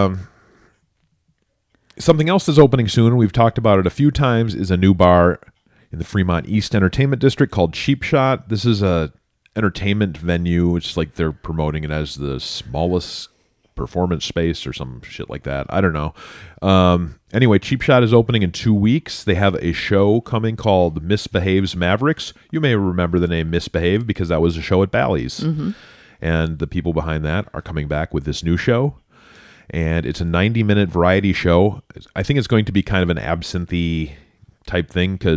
Something else is opening soon. We've talked about it a few times. Is a new bar in the Fremont East Entertainment District called Cheap Shot. This is a entertainment venue. It's like they're promoting it as the smallest performance space or some shit like that. I don't know. Anyway, Cheap Shot is opening in 2 weeks. They have a show coming called Misbehaves Mavericks. You may remember the name Misbehave because that was a show at Bally's. And the people behind that are coming back with this new show. And it's a 90-minute variety show. I think it's going to be kind of an absinthe type thing because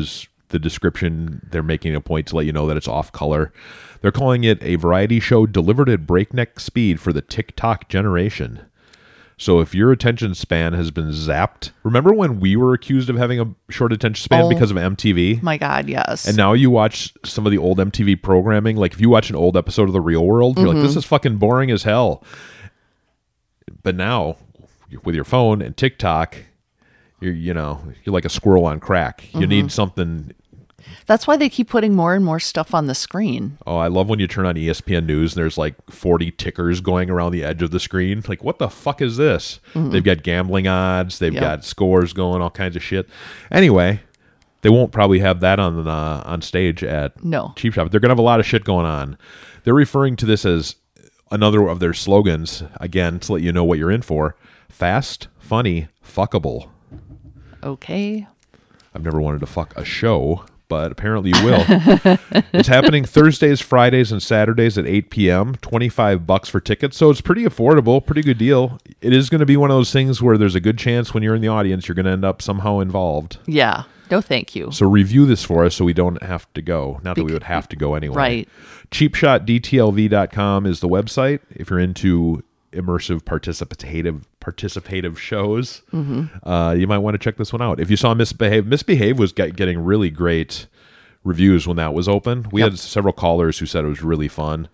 the description, they're making a point to let you know that it's off color. They're calling it a variety show delivered at breakneck speed for the TikTok generation. So if your attention span has been zapped, remember when we were accused of having a short attention span because of MTV? My God, yes. And now you watch some of the old MTV programming. Like if you watch an old episode of The Real World, you're like, this is fucking boring as hell. But now with your phone and TikTok, you're like a squirrel on crack. You need something. That's why they keep putting more and more stuff on the screen. Oh, I love when you turn on ESPN News and there's like 40 tickers going around the edge of the screen. Like, what the fuck is this? They've got gambling odds. They've got scores going, all kinds of shit. Anyway, they won't probably have that on stage at Cheap Shop. They're going to have a lot of shit going on. They're referring to this as another of their slogans, again, to let you know what you're in for. Fast, funny, fuckable. Okay. I've never wanted to fuck a show, but apparently you will. It's happening Thursdays, Fridays, and Saturdays at 8 p.m. $25 for tickets, so it's pretty affordable, pretty good deal. It is going to be one of those things where there's a good chance when you're in the audience, you're going to end up somehow involved. Yeah. No, thank you. So review this for us so we don't have to go. Not that we would have to go anyway. Right. CheapShotDTLV.com is the website if you're into immersive participative shows. You might want to check this one out. If you saw Misbehave was getting really great reviews when that was open. We had several callers who said it was really fun.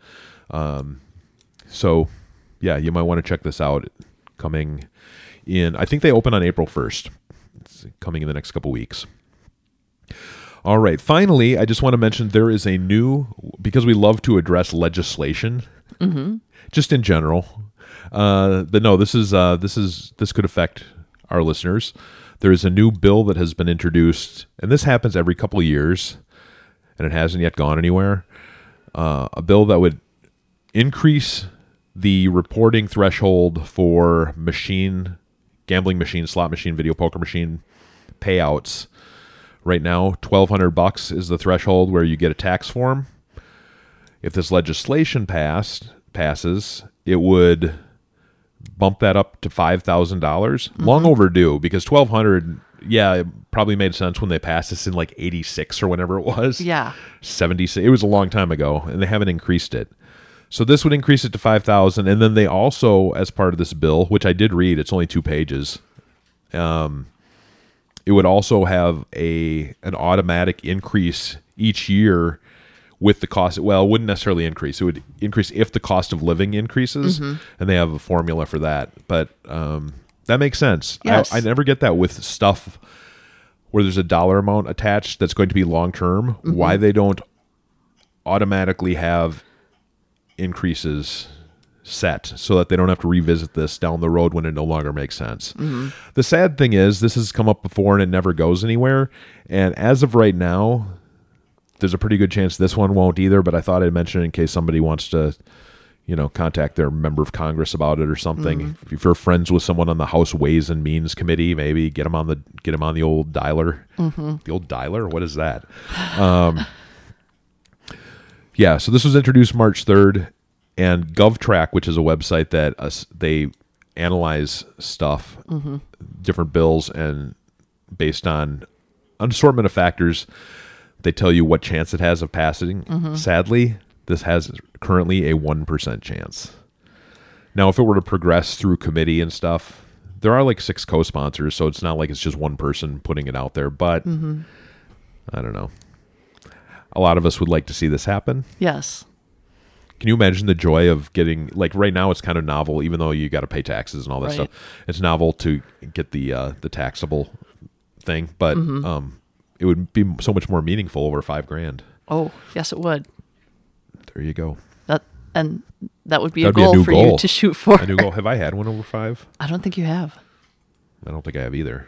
So yeah, you might want to check this out. Coming in, I think they open on April 1st. It's coming in the next couple weeks. All right. Finally, I just want to mention there is a new, because we love to address legislation, just in general. But no, this could affect our listeners. There is a new bill that has been introduced, and this happens every couple of years, and it hasn't yet gone anywhere. A bill that would increase the reporting threshold for gambling machine, slot machine, video poker machine payouts. Right now, $1,200 is the threshold where you get a tax form. If this legislation passes, it would bump that up to $5,000. Long overdue, because $1,200, it probably made sense when they passed this in like 86 or whenever it was. Yeah. 76. It was a long time ago, and they haven't increased it. So this would increase it to $5,000, and then they also, as part of this bill, which I did read, it's only 2 pages, it would also have an automatic increase each year with the cost. Well, it wouldn't necessarily increase. It would increase if the cost of living increases, and they have a formula for that. But that makes sense. Yes. I never get that with stuff where there's a dollar amount attached that's going to be long-term, why they don't automatically have increases set so that they don't have to revisit this down the road when it no longer makes sense. The sad thing is this has come up before and it never goes anywhere. And as of right now, there's a pretty good chance this one won't either, but I thought I'd mention it in case somebody wants to, contact their member of Congress about it or something. If you're friends with someone on the House Ways and Means Committee, maybe get them on the old dialer. The old dialer? What is that? So this was introduced March 3rd. And GovTrack, which is a website that they analyze stuff, different bills, and based on an assortment of factors, they tell you what chance it has of passing. Sadly, this has currently a 1% chance. Now, if it were to progress through committee and stuff, there are like 6 co-sponsors, so it's not like it's just one person putting it out there. But I don't know. A lot of us would like to see this happen. Yes. Can you imagine the joy of getting, like right now it's kind of novel, even though you got to pay taxes and all that stuff. It's novel to get the taxable thing, but it would be so much more meaningful over $5,000. Oh, yes, it would. There you go. That would be a goal for you to shoot for. A new goal. Have I had one over 5? I don't think you have. I don't think I have either.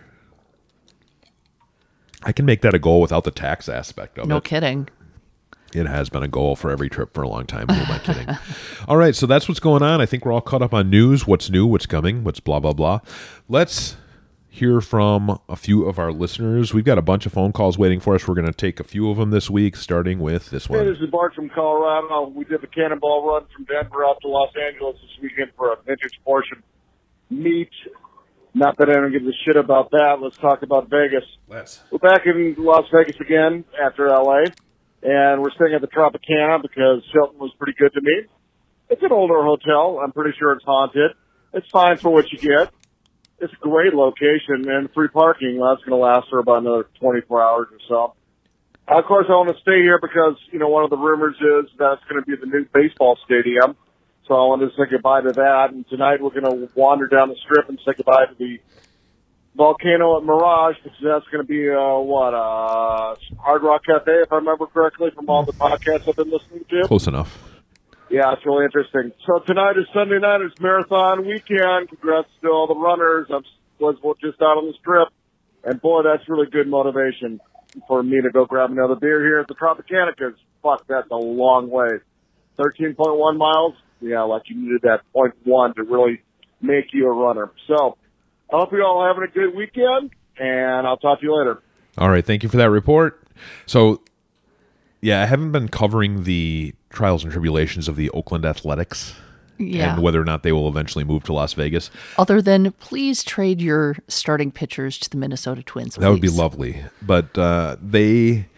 I can make that a goal without the tax aspect of it. No kidding. It has been a goal for every trip for a long time. Who am I kidding? All right, so that's what's going on. I think we're all caught up on news, what's new, what's coming, what's blah, blah, blah. Let's hear from a few of our listeners. We've got a bunch of phone calls waiting for us. We're going to take a few of them this week, starting with this one. Hey, this is Bart from Colorado. We did the Cannonball Run from Denver out to Los Angeles this weekend for a vintage portion meet Not that I don't give a shit about that. Let's talk about Vegas. Let's. We're back in Las Vegas again after L.A., and we're staying at the Tropicana because Hilton was pretty good to me. It's an older hotel. I'm pretty sure it's haunted. It's fine for what you get. It's a great location, and free parking. Well, that's going to last for about another 24 hours or so. Of course, I want to stay here because, one of the rumors is that it's going to be the new baseball stadium. So I wanted to say goodbye to that. And tonight we're going to wander down the Strip and say goodbye to the Volcano at Mirage, because that's going to be, Hard Rock Cafe, if I remember correctly, from all the podcasts I've been listening to. Close enough. Yeah, it's really interesting. So tonight is Sunday night. It's marathon weekend. Congrats to all the runners. I was just out on the Strip. And, boy, that's really good motivation for me to go grab another beer here at the Tropicana, because, fuck, that's a long way. 13.1 miles. Yeah, like you needed that 0.1 to really make you a runner. So I hope you're all having a good weekend, and I'll talk to you later. All right, thank you for that report. So, yeah, I haven't been covering the trials and tribulations of the Oakland Athletics and whether or not they will eventually move to Las Vegas. Other than, please trade your starting pitchers to the Minnesota Twins. That would be lovely. But they've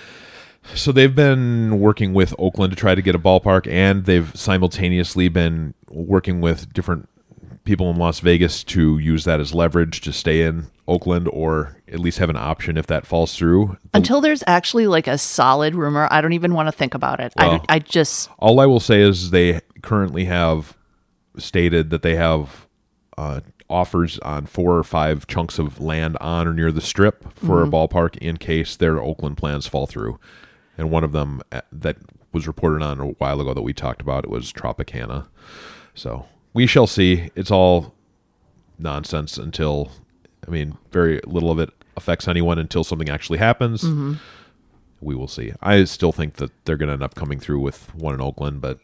been working with Oakland to try to get a ballpark, and they've simultaneously been working with different people in Las Vegas to use that as leverage to stay in Oakland, or at least have an option if that falls through. Until there's actually like a solid rumor, I don't even want to think about it. Well, I just... All I will say is they currently have stated that they have offers on 4 or 5 chunks of land on or near the Strip for a ballpark in case their Oakland plans fall through. And one of them that was reported on a while ago that we talked about, it was Tropicana. So we shall see. It's all nonsense until, very little of it affects anyone until something actually happens. We will see. I still think that they're going to end up coming through with one in Oakland, but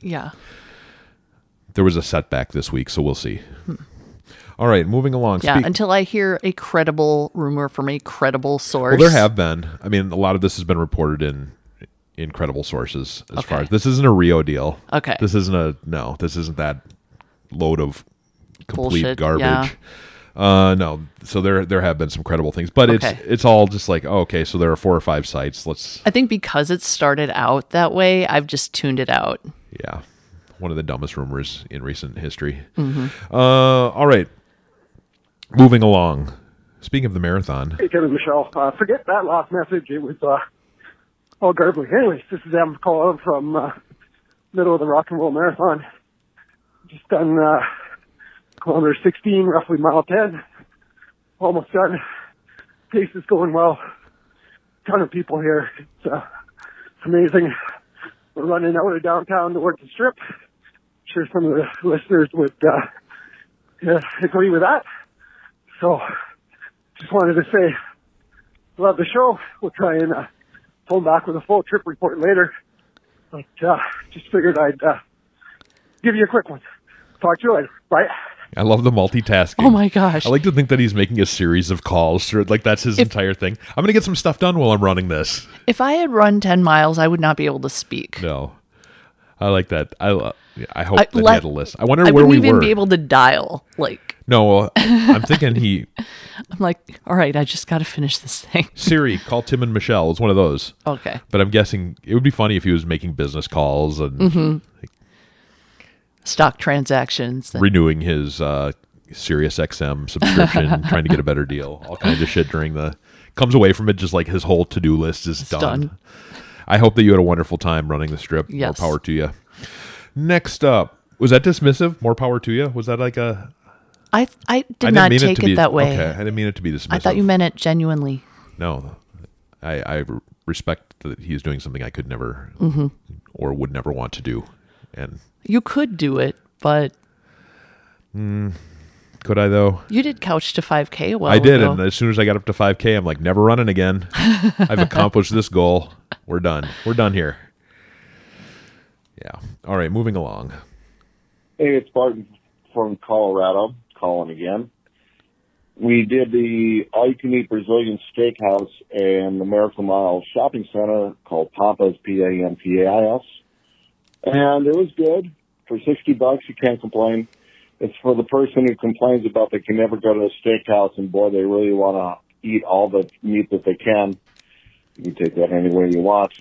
there was a setback this week, so we'll see. All right, moving along. Yeah, until I hear a credible rumor from a credible source. Well, there have been. A lot of this has been reported in credible sources as far as this isn't a Rio deal. Okay. This isn't this isn't that load of complete bullshit, garbage. No. So there have been some credible things, but it's all just like, okay, so there are 4 or 5 sites. I think because it started out that way, I've just tuned it out. Yeah. One of the dumbest rumors in recent history. All right. Moving along. Speaking of the marathon. Hey, Kevin, Michelle. Forget that last message. It was all garbage. Anyways, this is Adam calling from middle of the Rock and Roll Marathon. Just done kilometer 16, roughly mile 10. Almost done. Pace is going well. Ton of people here. It's amazing. We're running out of downtown towards the Strip. I'm sure some of the listeners would agree with that. So, just wanted to say, love the show. We'll try and phone back with a full trip report later. But just figured I'd give you a quick one. Talk to you later. Bye. I love the multitasking. Oh my gosh. I like to think that he's making a series of calls. Or like that's his entire thing. I'm going to get some stuff done while I'm running this. If I had run 10 miles, I would not be able to speak. No. I like that. I hope that he had a list. I wonder where we were. I wouldn't even be able to dial. No, I'm thinking I'm like, all right, I just got to finish this thing. Siri, call Tim and Michelle. It's one of those. Okay. But I'm guessing it would be funny if he was making business calls and stock transactions. Renewing his Sirius XM subscription, trying to get a better deal. All kinds of shit comes away from it just like his whole to-do list is done. I hope that you had a wonderful time running the Strip. Yes. More power to you. Next up, was that dismissive? More power to you? Was that like a... I did not take it that way. Okay, I didn't mean it to be dismissive. I thought you meant it genuinely. No, I respect that he's doing something I could never or would never want to do. And you could do it, but... Could I, though? You did couch to 5K a while I did, ago. and as soon as I got up to 5K, I'm like, never running again. I've accomplished this goal. We're done. We're done here. Yeah. All right, moving along. Hey, it's Barton from Colorado, calling again. We did the all-you-can-eat Brazilian steakhouse in the Miracle Mile shopping center called Pampas, P-A-M-P-A-I-S. And it was good. For $60, you can't complain. It's for the person who complains about they can never go to a steakhouse and, boy, they really want to eat all the meat that they can. You can take that any way you want.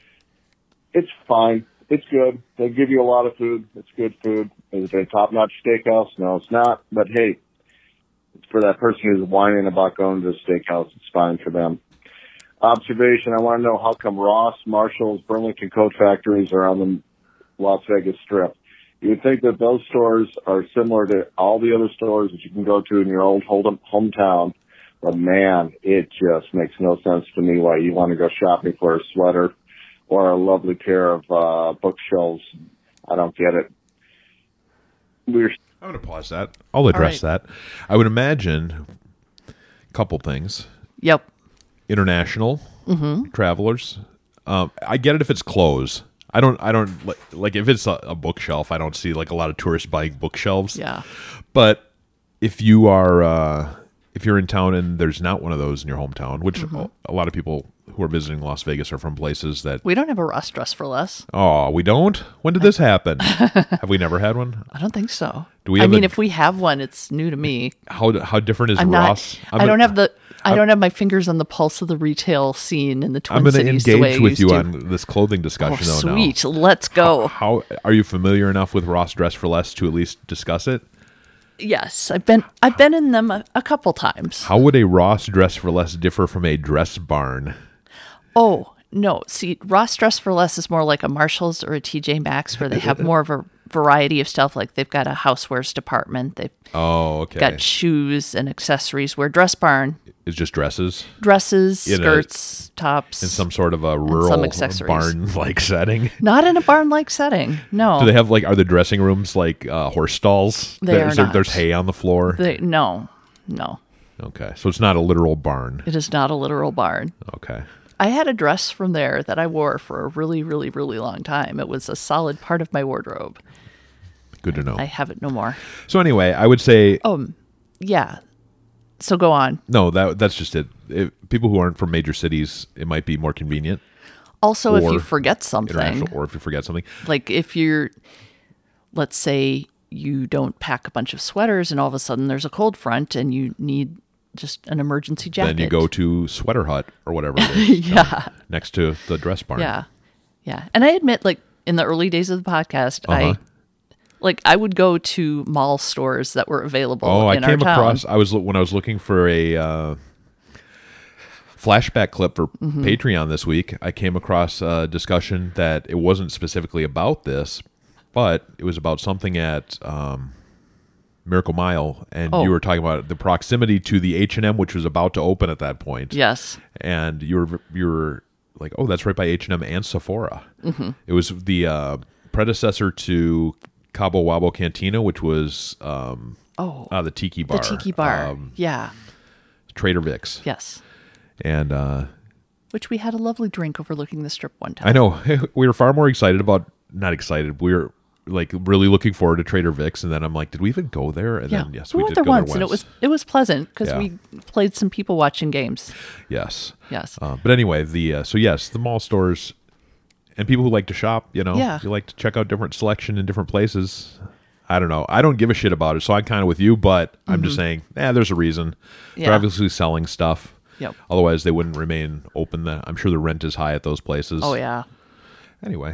It's fine. It's good. They give you a lot of food. It's good food. Is it a top-notch steakhouse? No, it's not. But, hey, it's for that person who's whining about going to a steakhouse. It's fine for them. Observation, I want to know how come Ross, Marshall's, Burlington Coat Factories are on the Las Vegas Strip. You would think that those stores are similar to all the other stores that you can go to in your old hometown. But, man, it just makes no sense to me why you want to go shopping for a sweater or a lovely pair of bookshelves. I don't get it. I'm going to pause that. I'll address that. I would imagine a couple things. Yep. International travelers. I get it if it's clothes. I don't like if it's a bookshelf. I don't see like a lot of tourists buying bookshelves. Yeah. But if you are if you're in town and there's not one of those in your hometown, which a lot of people who are visiting Las Vegas are from places that we don't have a Ross Dress for Less. Oh, we don't? When did this happen? Have we never had one? I don't think so. Do we? Have if we have one, it's new to me. How different is Ross? I don't have my fingers on the pulse of the retail scene in the Twin Cities. I'm going to engage with you on this clothing discussion. Oh, sweet. Now. Let's go. How are you familiar enough with Ross Dress for Less to at least discuss it? Yes, I've been in them a couple times. How would a Ross Dress for Less differ from a Dress Barn? Oh, no. See, Ross Dress for Less is more like a Marshall's or a TJ Maxx where they have more of a variety of stuff. Like they've got a housewares department. They've got shoes and accessories, where Dress Barn is just dresses, skirts, tops. In some sort of a rural barn-like setting. Not in a barn-like setting, no. Do they have, are the dressing rooms like horse stalls? There's hay on the floor? No. Okay, so it's not a literal barn. It is not a literal barn. Okay. I had a dress from there that I wore for a really, really, really long time. It was a solid part of my wardrobe. Good to know. I have it no more. So anyway, I would say... yeah. So go on. No, that's just it. People who aren't from major cities, it might be more convenient. Also, if you forget something. Or if you forget something. Like if you're... Let's say you don't pack a bunch of sweaters and all of a sudden there's a cold front and you need... just an emergency jacket. Then you go to Sweater Hut or whatever it is. Yeah. Next to the Dress Barn. Yeah. Yeah. And I admit, in the early days of the podcast, I would go to mall stores that were available in our town. When I was looking for a flashback clip for Patreon this week, I came across a discussion that it wasn't specifically about this, but it was about something at... Miracle Mile, and you were talking about the proximity to the H&M, which was about to open at that point. Yes. And you were like, oh, that's right by H&M and Sephora. Mm-hmm. It was the predecessor to Cabo Wabo Cantina, which was the Tiki Bar. The Tiki Bar, yeah. Trader Vic's. Yes. And which we had a lovely drink overlooking the strip one time. I know. We were far more excited about... Not excited. We were... really looking forward to Trader Vic's, and then I'm like, did we even go there? And then yes, we did there go once, there once, and it was pleasant because we played some people watching games. Yes. But anyway, the mall stores and people who like to shop, you like to check out different selection in different places. I don't know. I don't give a shit about it, so I'm kind of with you, but I'm just saying, there's a reason. They're obviously selling stuff. Yep. Otherwise, they wouldn't remain open. I'm sure the rent is high at those places. Oh yeah. Anyway.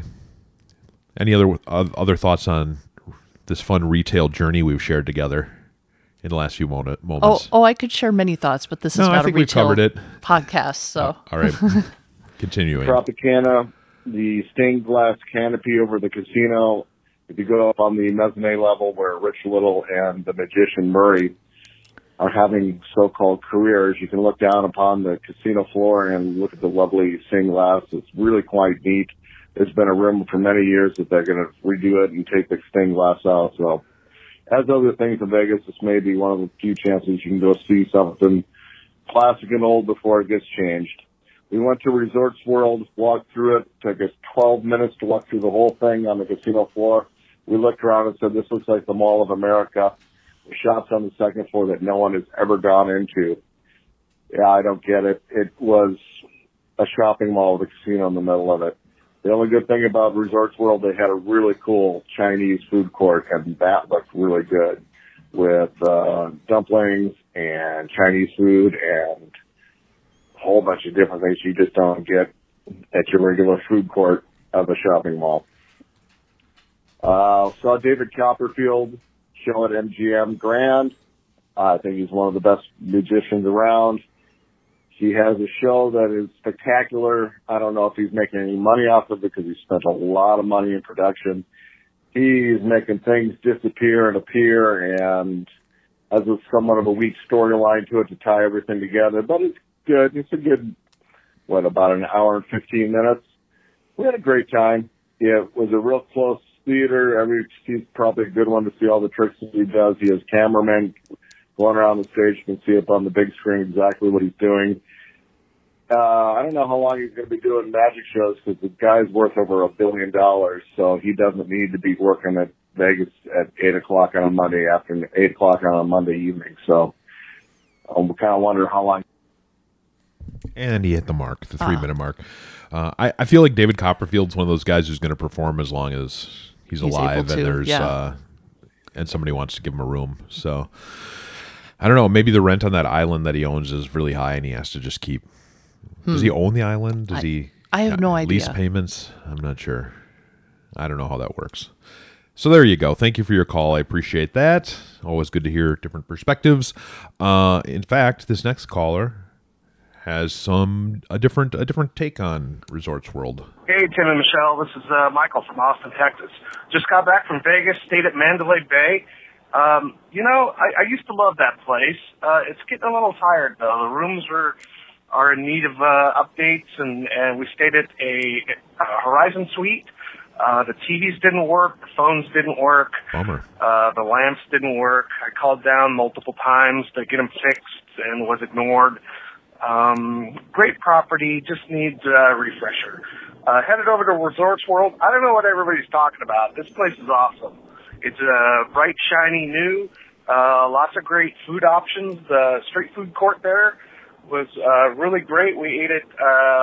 Any other thoughts on this fun retail journey we've shared together in the last few moments? Oh, I could share many thoughts, but this is not a retail podcast. So, all right, continuing. Tropicana, the stained glass canopy over the casino. If you go up on the mezzanine level where Rich Little and the magician Murray are having so-called careers, you can look down upon the casino floor and look at the lovely stained glass. It's really quite neat. There's been a rumor for many years that they're going to redo it and take the stained glass out. So, as other things in Vegas, this may be one of the few chances you can go see something classic and old before it gets changed. We went to Resorts World, walked through it, took us 12 minutes to walk through the whole thing on the casino floor. We looked around and said, this looks like the Mall of America. The shops on the second floor that no one has ever gone into. Yeah, I don't get it. It was a shopping mall with a casino in the middle of it. The only good thing about Resorts World, they had a really cool Chinese food court, and that looked really good. with dumplings and Chinese food and a whole bunch of different things you just don't get at your regular food court of a shopping mall. Saw David Copperfield show at MGM Grand. I think he's one of the best musicians around. He has a show that is spectacular. I don't know if he's making any money off of it because he spent a lot of money in production. He's making things disappear and appear and has somewhat of a weak storyline to it to tie everything together. But it's good. It's a good, about an hour and 15 minutes. We had a great time. It was a real close theater. He's probably a good one to see all the tricks that he does. He has cameramen going around the stage. You can see up on the big screen exactly what he's doing. I don't know how long he's going to be doing magic shows because the guy's worth over $1 billion, so he doesn't need to be working at Vegas at 8 o'clock on a Monday afternoon, 8 o'clock on a Monday evening. So we kind of wonder how long. And he hit the mark, the 3-minute mark. I feel like David Copperfield's one of those guys who's going to perform as long as he's alive and there's and somebody wants to give him a room. So I don't know. Maybe the rent on that island that he owns is really high, and he has to just keep. Does he own the island? Does he? I have no idea. Lease payments? I'm not sure. I don't know how that works. So there you go. Thank you for your call. I appreciate that. Always good to hear different perspectives. In fact, this next caller has a different take on Resorts World. Hey, Tim and Michelle. This is Michael from Austin, Texas. Just got back from Vegas, stayed at Mandalay Bay. I used to love that place. It's getting a little tired, though. The rooms are in need of updates, and we stayed at a Horizon Suite. The TVs didn't work. The phones didn't work. Bummer. The lamps didn't work. I called down multiple times to get them fixed and was ignored. Great property, just needs a refresher. Headed over to Resorts World. I don't know what everybody's talking about. This place is awesome. It's bright, shiny, new. Lots of great food options. The street food court there was really great. We ate at,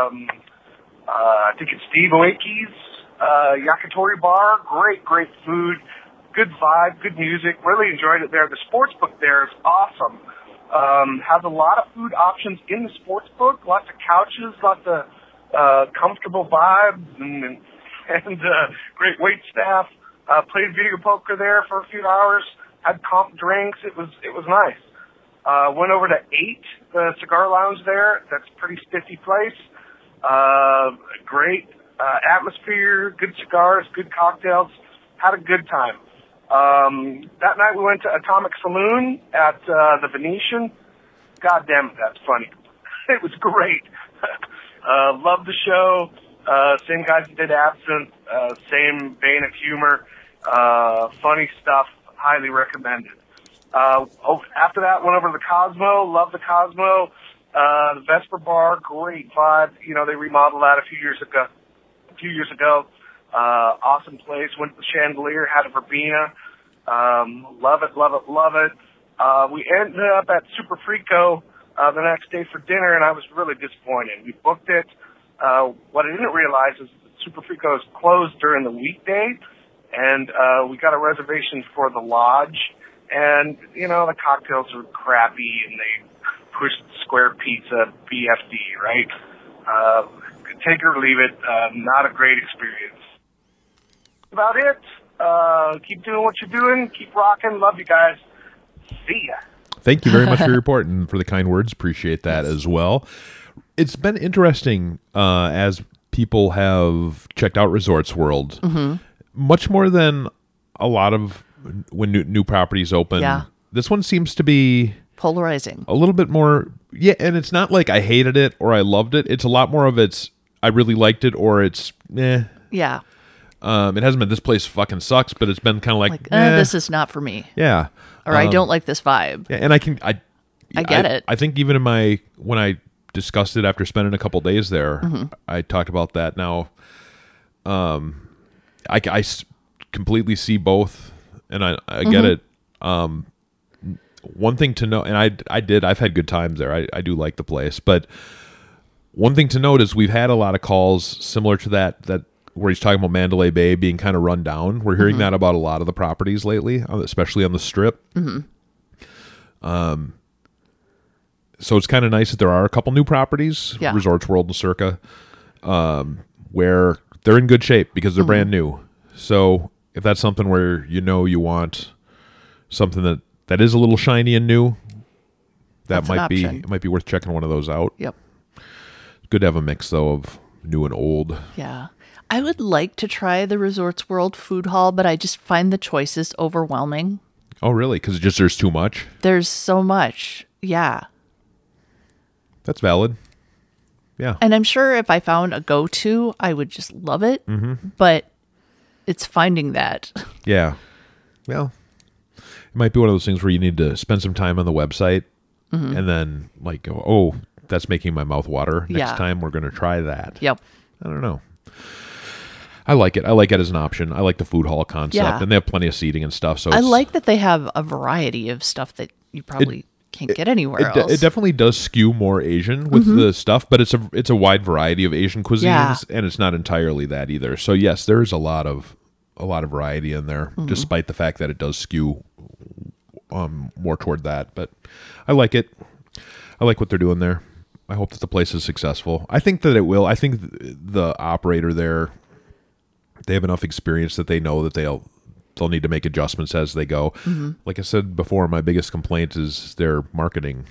I think it's Steve Oaki's Yakitori Bar. Great food. Good vibe, good music. Really enjoyed it there. The sports book there is awesome. Has a lot of food options in the sports book. Lots of couches, lots of comfortable vibes, and great wait staff. Played video poker there for a few hours. Had comp drinks. It was nice. Went over to 8, the cigar lounge there. That's a pretty spiffy place. Great atmosphere, good cigars, good cocktails. Had a good time. That night we went to Atomic Saloon at the Venetian. God damn it, that's funny. It was great. Loved the show. Same guys that did Absinthe. Same vein of humor. Funny stuff. Highly recommended. After that, went over to the Cosmo. Loved the Cosmo. The Vesper Bar, great vibe. They remodeled that a few years ago. Awesome place. Went to the Chandelier, had a verbena. Love it. We ended up at Super Frico the next day for dinner, and I was really disappointed. We booked it. What I didn't realize is that Super Frico is closed during the weekday, and we got a reservation for the lodge. And, the cocktails are crappy, and they push square pizza BFD, right? Take it or leave it. Not a great experience. About it. Keep doing what you're doing. Keep rocking. Love you guys. See ya. Thank you very much for your report and for the kind words. Appreciate that as well. It's been interesting as people have checked out Resorts World. Mm-hmm. Much more than a lot of when new properties open. Yeah. This one seems to be polarizing. A little bit more. Yeah, and it's not like I hated it or I loved it. It's a lot more of I really liked it or it's eh. Yeah. It hasn't been this place fucking sucks, but it's been kind of like this is not for me. Yeah. Or I don't like this vibe. Yeah, and I get it. I think even when I discussed it after spending a couple days there, mm-hmm. I talked about that. Now, I completely see both, and I get mm-hmm. it. One thing to know, and I've had good times there. I do like the place, but one thing to note is we've had a lot of calls similar to that where he's talking about Mandalay Bay being kind of run down. We're hearing mm-hmm. that about a lot of the properties lately, especially on the Strip. Mm-hmm. So it's kind of nice that there are a couple new properties, Yeah. Resorts World and Circa, where they're in good shape because they're brand new. So if that's something where you want something that is a little shiny and new, that That's an option. it might be worth checking one of those out. Yep. Good to have a mix though of new and old. Yeah. I would like to try the Resorts World food hall, but I just find the choices overwhelming. Oh, really? Because there's too much? There's so much. Yeah. That's valid. Yeah. And I'm sure if I found a go-to, I would just love it. Mm-hmm. But it's finding that. Yeah. Well, it might be one of those things where you need to spend some time on the website and then like go, oh, that's making my mouth water. Next Yeah. time we're going to try that. Yep. I don't know. I like it. I like it as an option. I like the food hall concept, Yeah. and they have plenty of seating and stuff. So I it's- like that they have a variety of stuff that you probably can't get anywhere else. It definitely does skew more Asian with the stuff, but it's a wide variety of Asian cuisines, Yeah. and it's not entirely that either. So yes, there is a lot of variety in there, despite the fact that it does skew more toward that. But I like it. I like what they're doing there. I hope that the place is successful. I think that it will. I think the operator there, they have enough experience that they know that they'll need to make adjustments as they go. Like I said before, my biggest complaint is their marketing,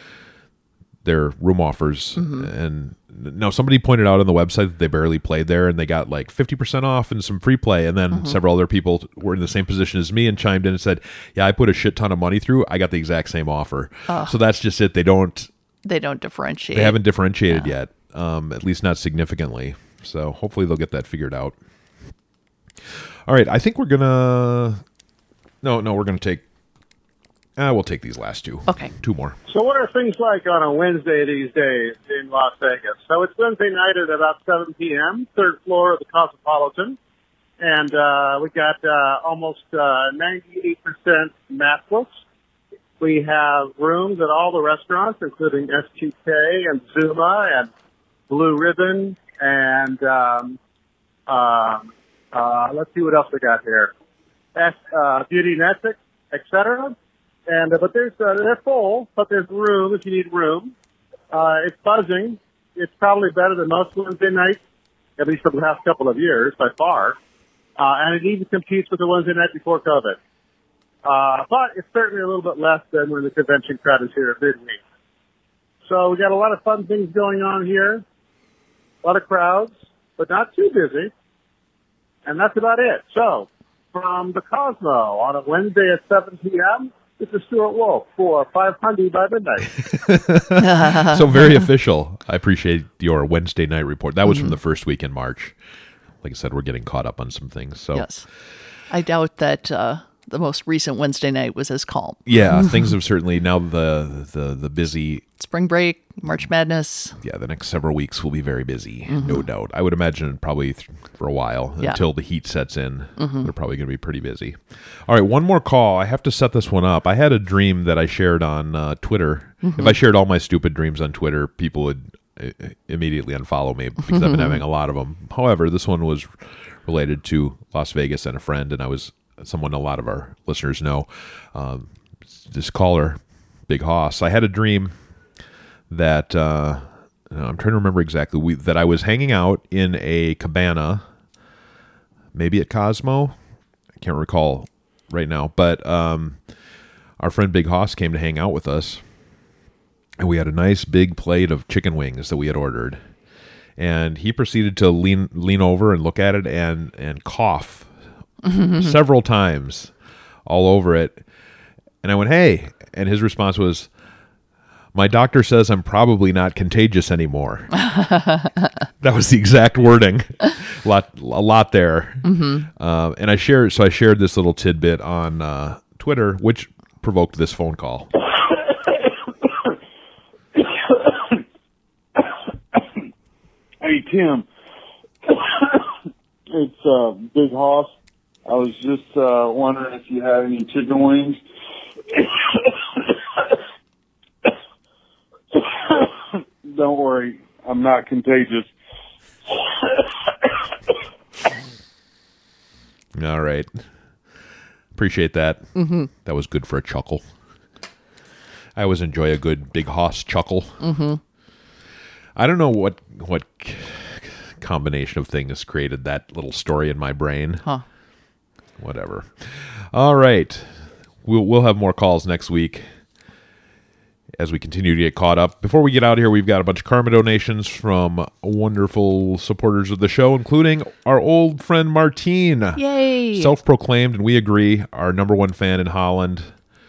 their room offers. And now somebody pointed out on the website that they barely played there and they got like 50% off and some free play. And then several other people were in the same position as me and chimed in and said, yeah, I put a shit ton of money through. I got the exact same offer. So that's just it. They don't differentiate. They haven't differentiated yet, at least not significantly. So hopefully they'll get that figured out. All right, I think we're gonna. No, we're gonna take. We'll take these last two. Okay, 2 more. So what are things like on a Wednesday these days in Las Vegas? So it's Wednesday night at about 7 p.m., third floor of the Cosmopolitan. And we got almost 98% math books. We have rooms at all the restaurants, including STK and Zuma and Blue Ribbon and let's see what else we got here. Beauty and Ethics, etc. And but they're full, but there's room if you need room. It's buzzing. It's probably better than most Wednesday nights, at least for the last couple of years by far. And it even competes with the Wednesday night before COVID. But it's certainly a little bit less than when the convention crowd is here at midweek. So we got a lot of fun things going on here. A lot of crowds, but not too busy. And that's about it. So, from the Cosmo on a Wednesday at 7 p.m., this is Stuart Wolf for 500 by midnight. So very official. I appreciate your Wednesday night report. That was from the first week in March. Like I said, we're getting caught up on some things. So yes, I doubt that the most recent Wednesday night was as calm. yeah, things have certainly now the busy Spring break, March Madness. Yeah, the next several weeks will be very busy, no doubt. I would imagine probably for a while until the heat sets in. They're probably going to be pretty busy. All right, one more call. I have to set this one up. I had a dream that I shared on Twitter. If I shared all my stupid dreams on Twitter, people would immediately unfollow me because I've been having a lot of them. However, this one was related to Las Vegas and a friend, and I was someone a lot of our listeners know. This caller, Big Hoss. I had a dream that I'm trying to remember exactly that I was hanging out in a cabana, maybe at Cosmo. I can't recall right now, but our friend Big Hoss came to hang out with us, and we had a nice big plate of chicken wings that we had ordered, and he proceeded to lean over and look at it and cough several times all over it, and I went, "Hey," and his response was, "My doctor says I'm probably not contagious anymore." That was the exact wording. A lot there. And I shared this little tidbit on Twitter, which provoked this phone call. Hey, Tim. It's Big Hoss. I was just wondering if you had any chicken wings. Don't worry, I'm not contagious. All right. Appreciate that. That was good for a chuckle. I always enjoy a good big hoss chuckle. Mm-hmm. I don't know what combination of things created that little story in my brain. Huh. Whatever. All right. We'll have more calls next week as we continue to get caught up. Before we get out of here, we've got a bunch of karma donations from wonderful supporters of the show, including our old friend Martine. Yay! Self-proclaimed, and we agree, our number one fan in Holland.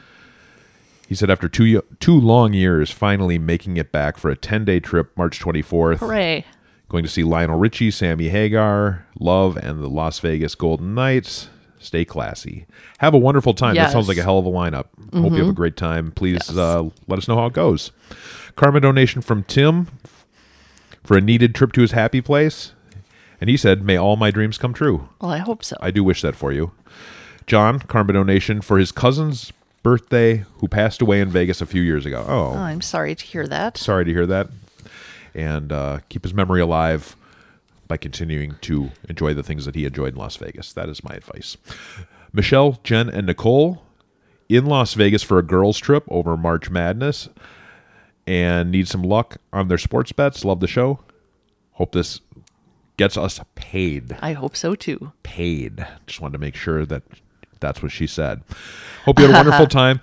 He said after two long years, finally making it back for a 10-day trip, March 24th. Hooray. Going to see Lionel Richie, Sammy Hagar, Love, and the Las Vegas Golden Knights. Stay classy. Have a wonderful time. Yes. That sounds like a hell of a lineup. Hope you have a great time. Please let us know how it goes. Karma donation from Tim for a needed trip to his happy place. And he said, may all my dreams come true. Well, I hope so. I do wish that for you. John, karma donation for his cousin's birthday who passed away in Vegas a few years ago. Oh, I'm sorry to hear that. Sorry to hear that. And keep his memory alive by continuing to enjoy the things that he enjoyed in Las Vegas. That is my advice. Michelle, Jen, and Nicole in Las Vegas for a girls' trip over March Madness and need some luck on their sports bets. Love the show. Hope this gets us paid. I hope so, too. Paid. Just wanted to make sure that that's what she said. Hope you had a wonderful time.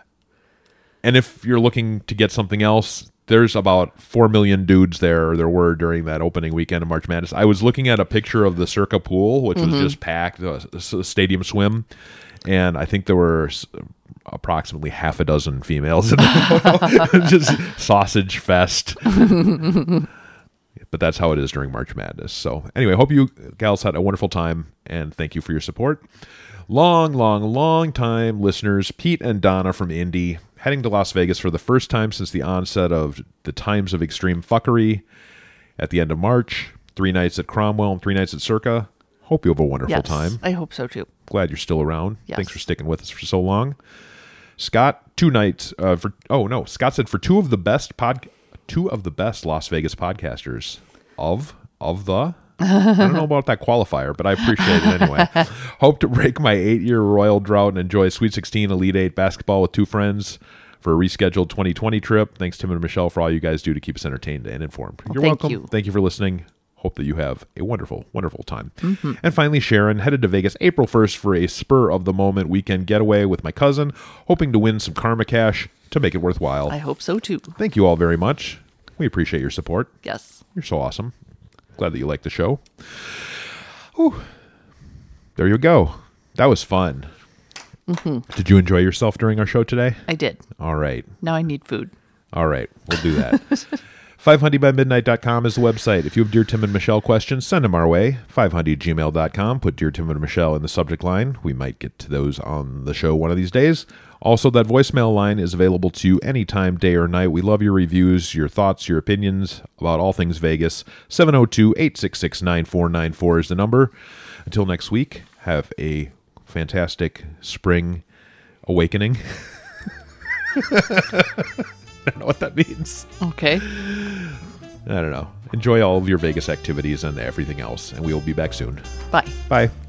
And if you're looking to get something else, there's about 4 million dudes there were during that opening weekend of March Madness. I was looking at a picture of the Circa pool, which was just packed, a stadium swim, and I think there were approximately half a dozen females in the just sausage fest. But that's how it is during March Madness. So anyway, hope you gals had a wonderful time, and thank you for your support. Long time listeners, Pete and Donna from Indy, heading to Las Vegas for the first time since the onset of the Times of Extreme Fuckery at the end of March. 3 nights at Cromwell and 3 nights at Circa. Hope you have a wonderful time. I hope so too. Glad you're still around. Yes. Thanks for sticking with us for so long. Scott, 2 nights Scott said for two of the best Las Vegas podcasters of the I don't know about that qualifier, but I appreciate it anyway. Hope to break my 8-year royal drought and enjoy Sweet 16 Elite 8 basketball with 2 friends for a rescheduled 2020 trip. Thanks, Tim and Michelle, for all you guys do to keep us entertained and informed. You're welcome. Thank you for listening. Hope that you have a wonderful, wonderful time. And finally, Sharon, headed to Vegas April 1st for a spur-of-the-moment weekend getaway with my cousin, hoping to win some karma cash to make it worthwhile. I hope so, too. Thank you all very much. We appreciate your support. Yes. You're so awesome. Glad that you like the show. Whew. There you go. That was fun. Did you enjoy yourself during our show today? I did. All right. Now I need food. All right. We'll do that. 5hundybymidnight.com is the website. If you have Dear Tim and Michelle questions, send them our way. 500@gmail.com. Put Dear Tim and Michelle in the subject line. We might get to those on the show one of these days. Also, that voicemail line is available to you anytime, day or night. We love your reviews, your thoughts, your opinions about all things Vegas. 702-866-9494 is the number. Until next week, have a fantastic spring awakening. I don't know what that means. Okay. I don't know. Enjoy all of your Vegas activities and everything else, and we will be back soon. Bye. Bye.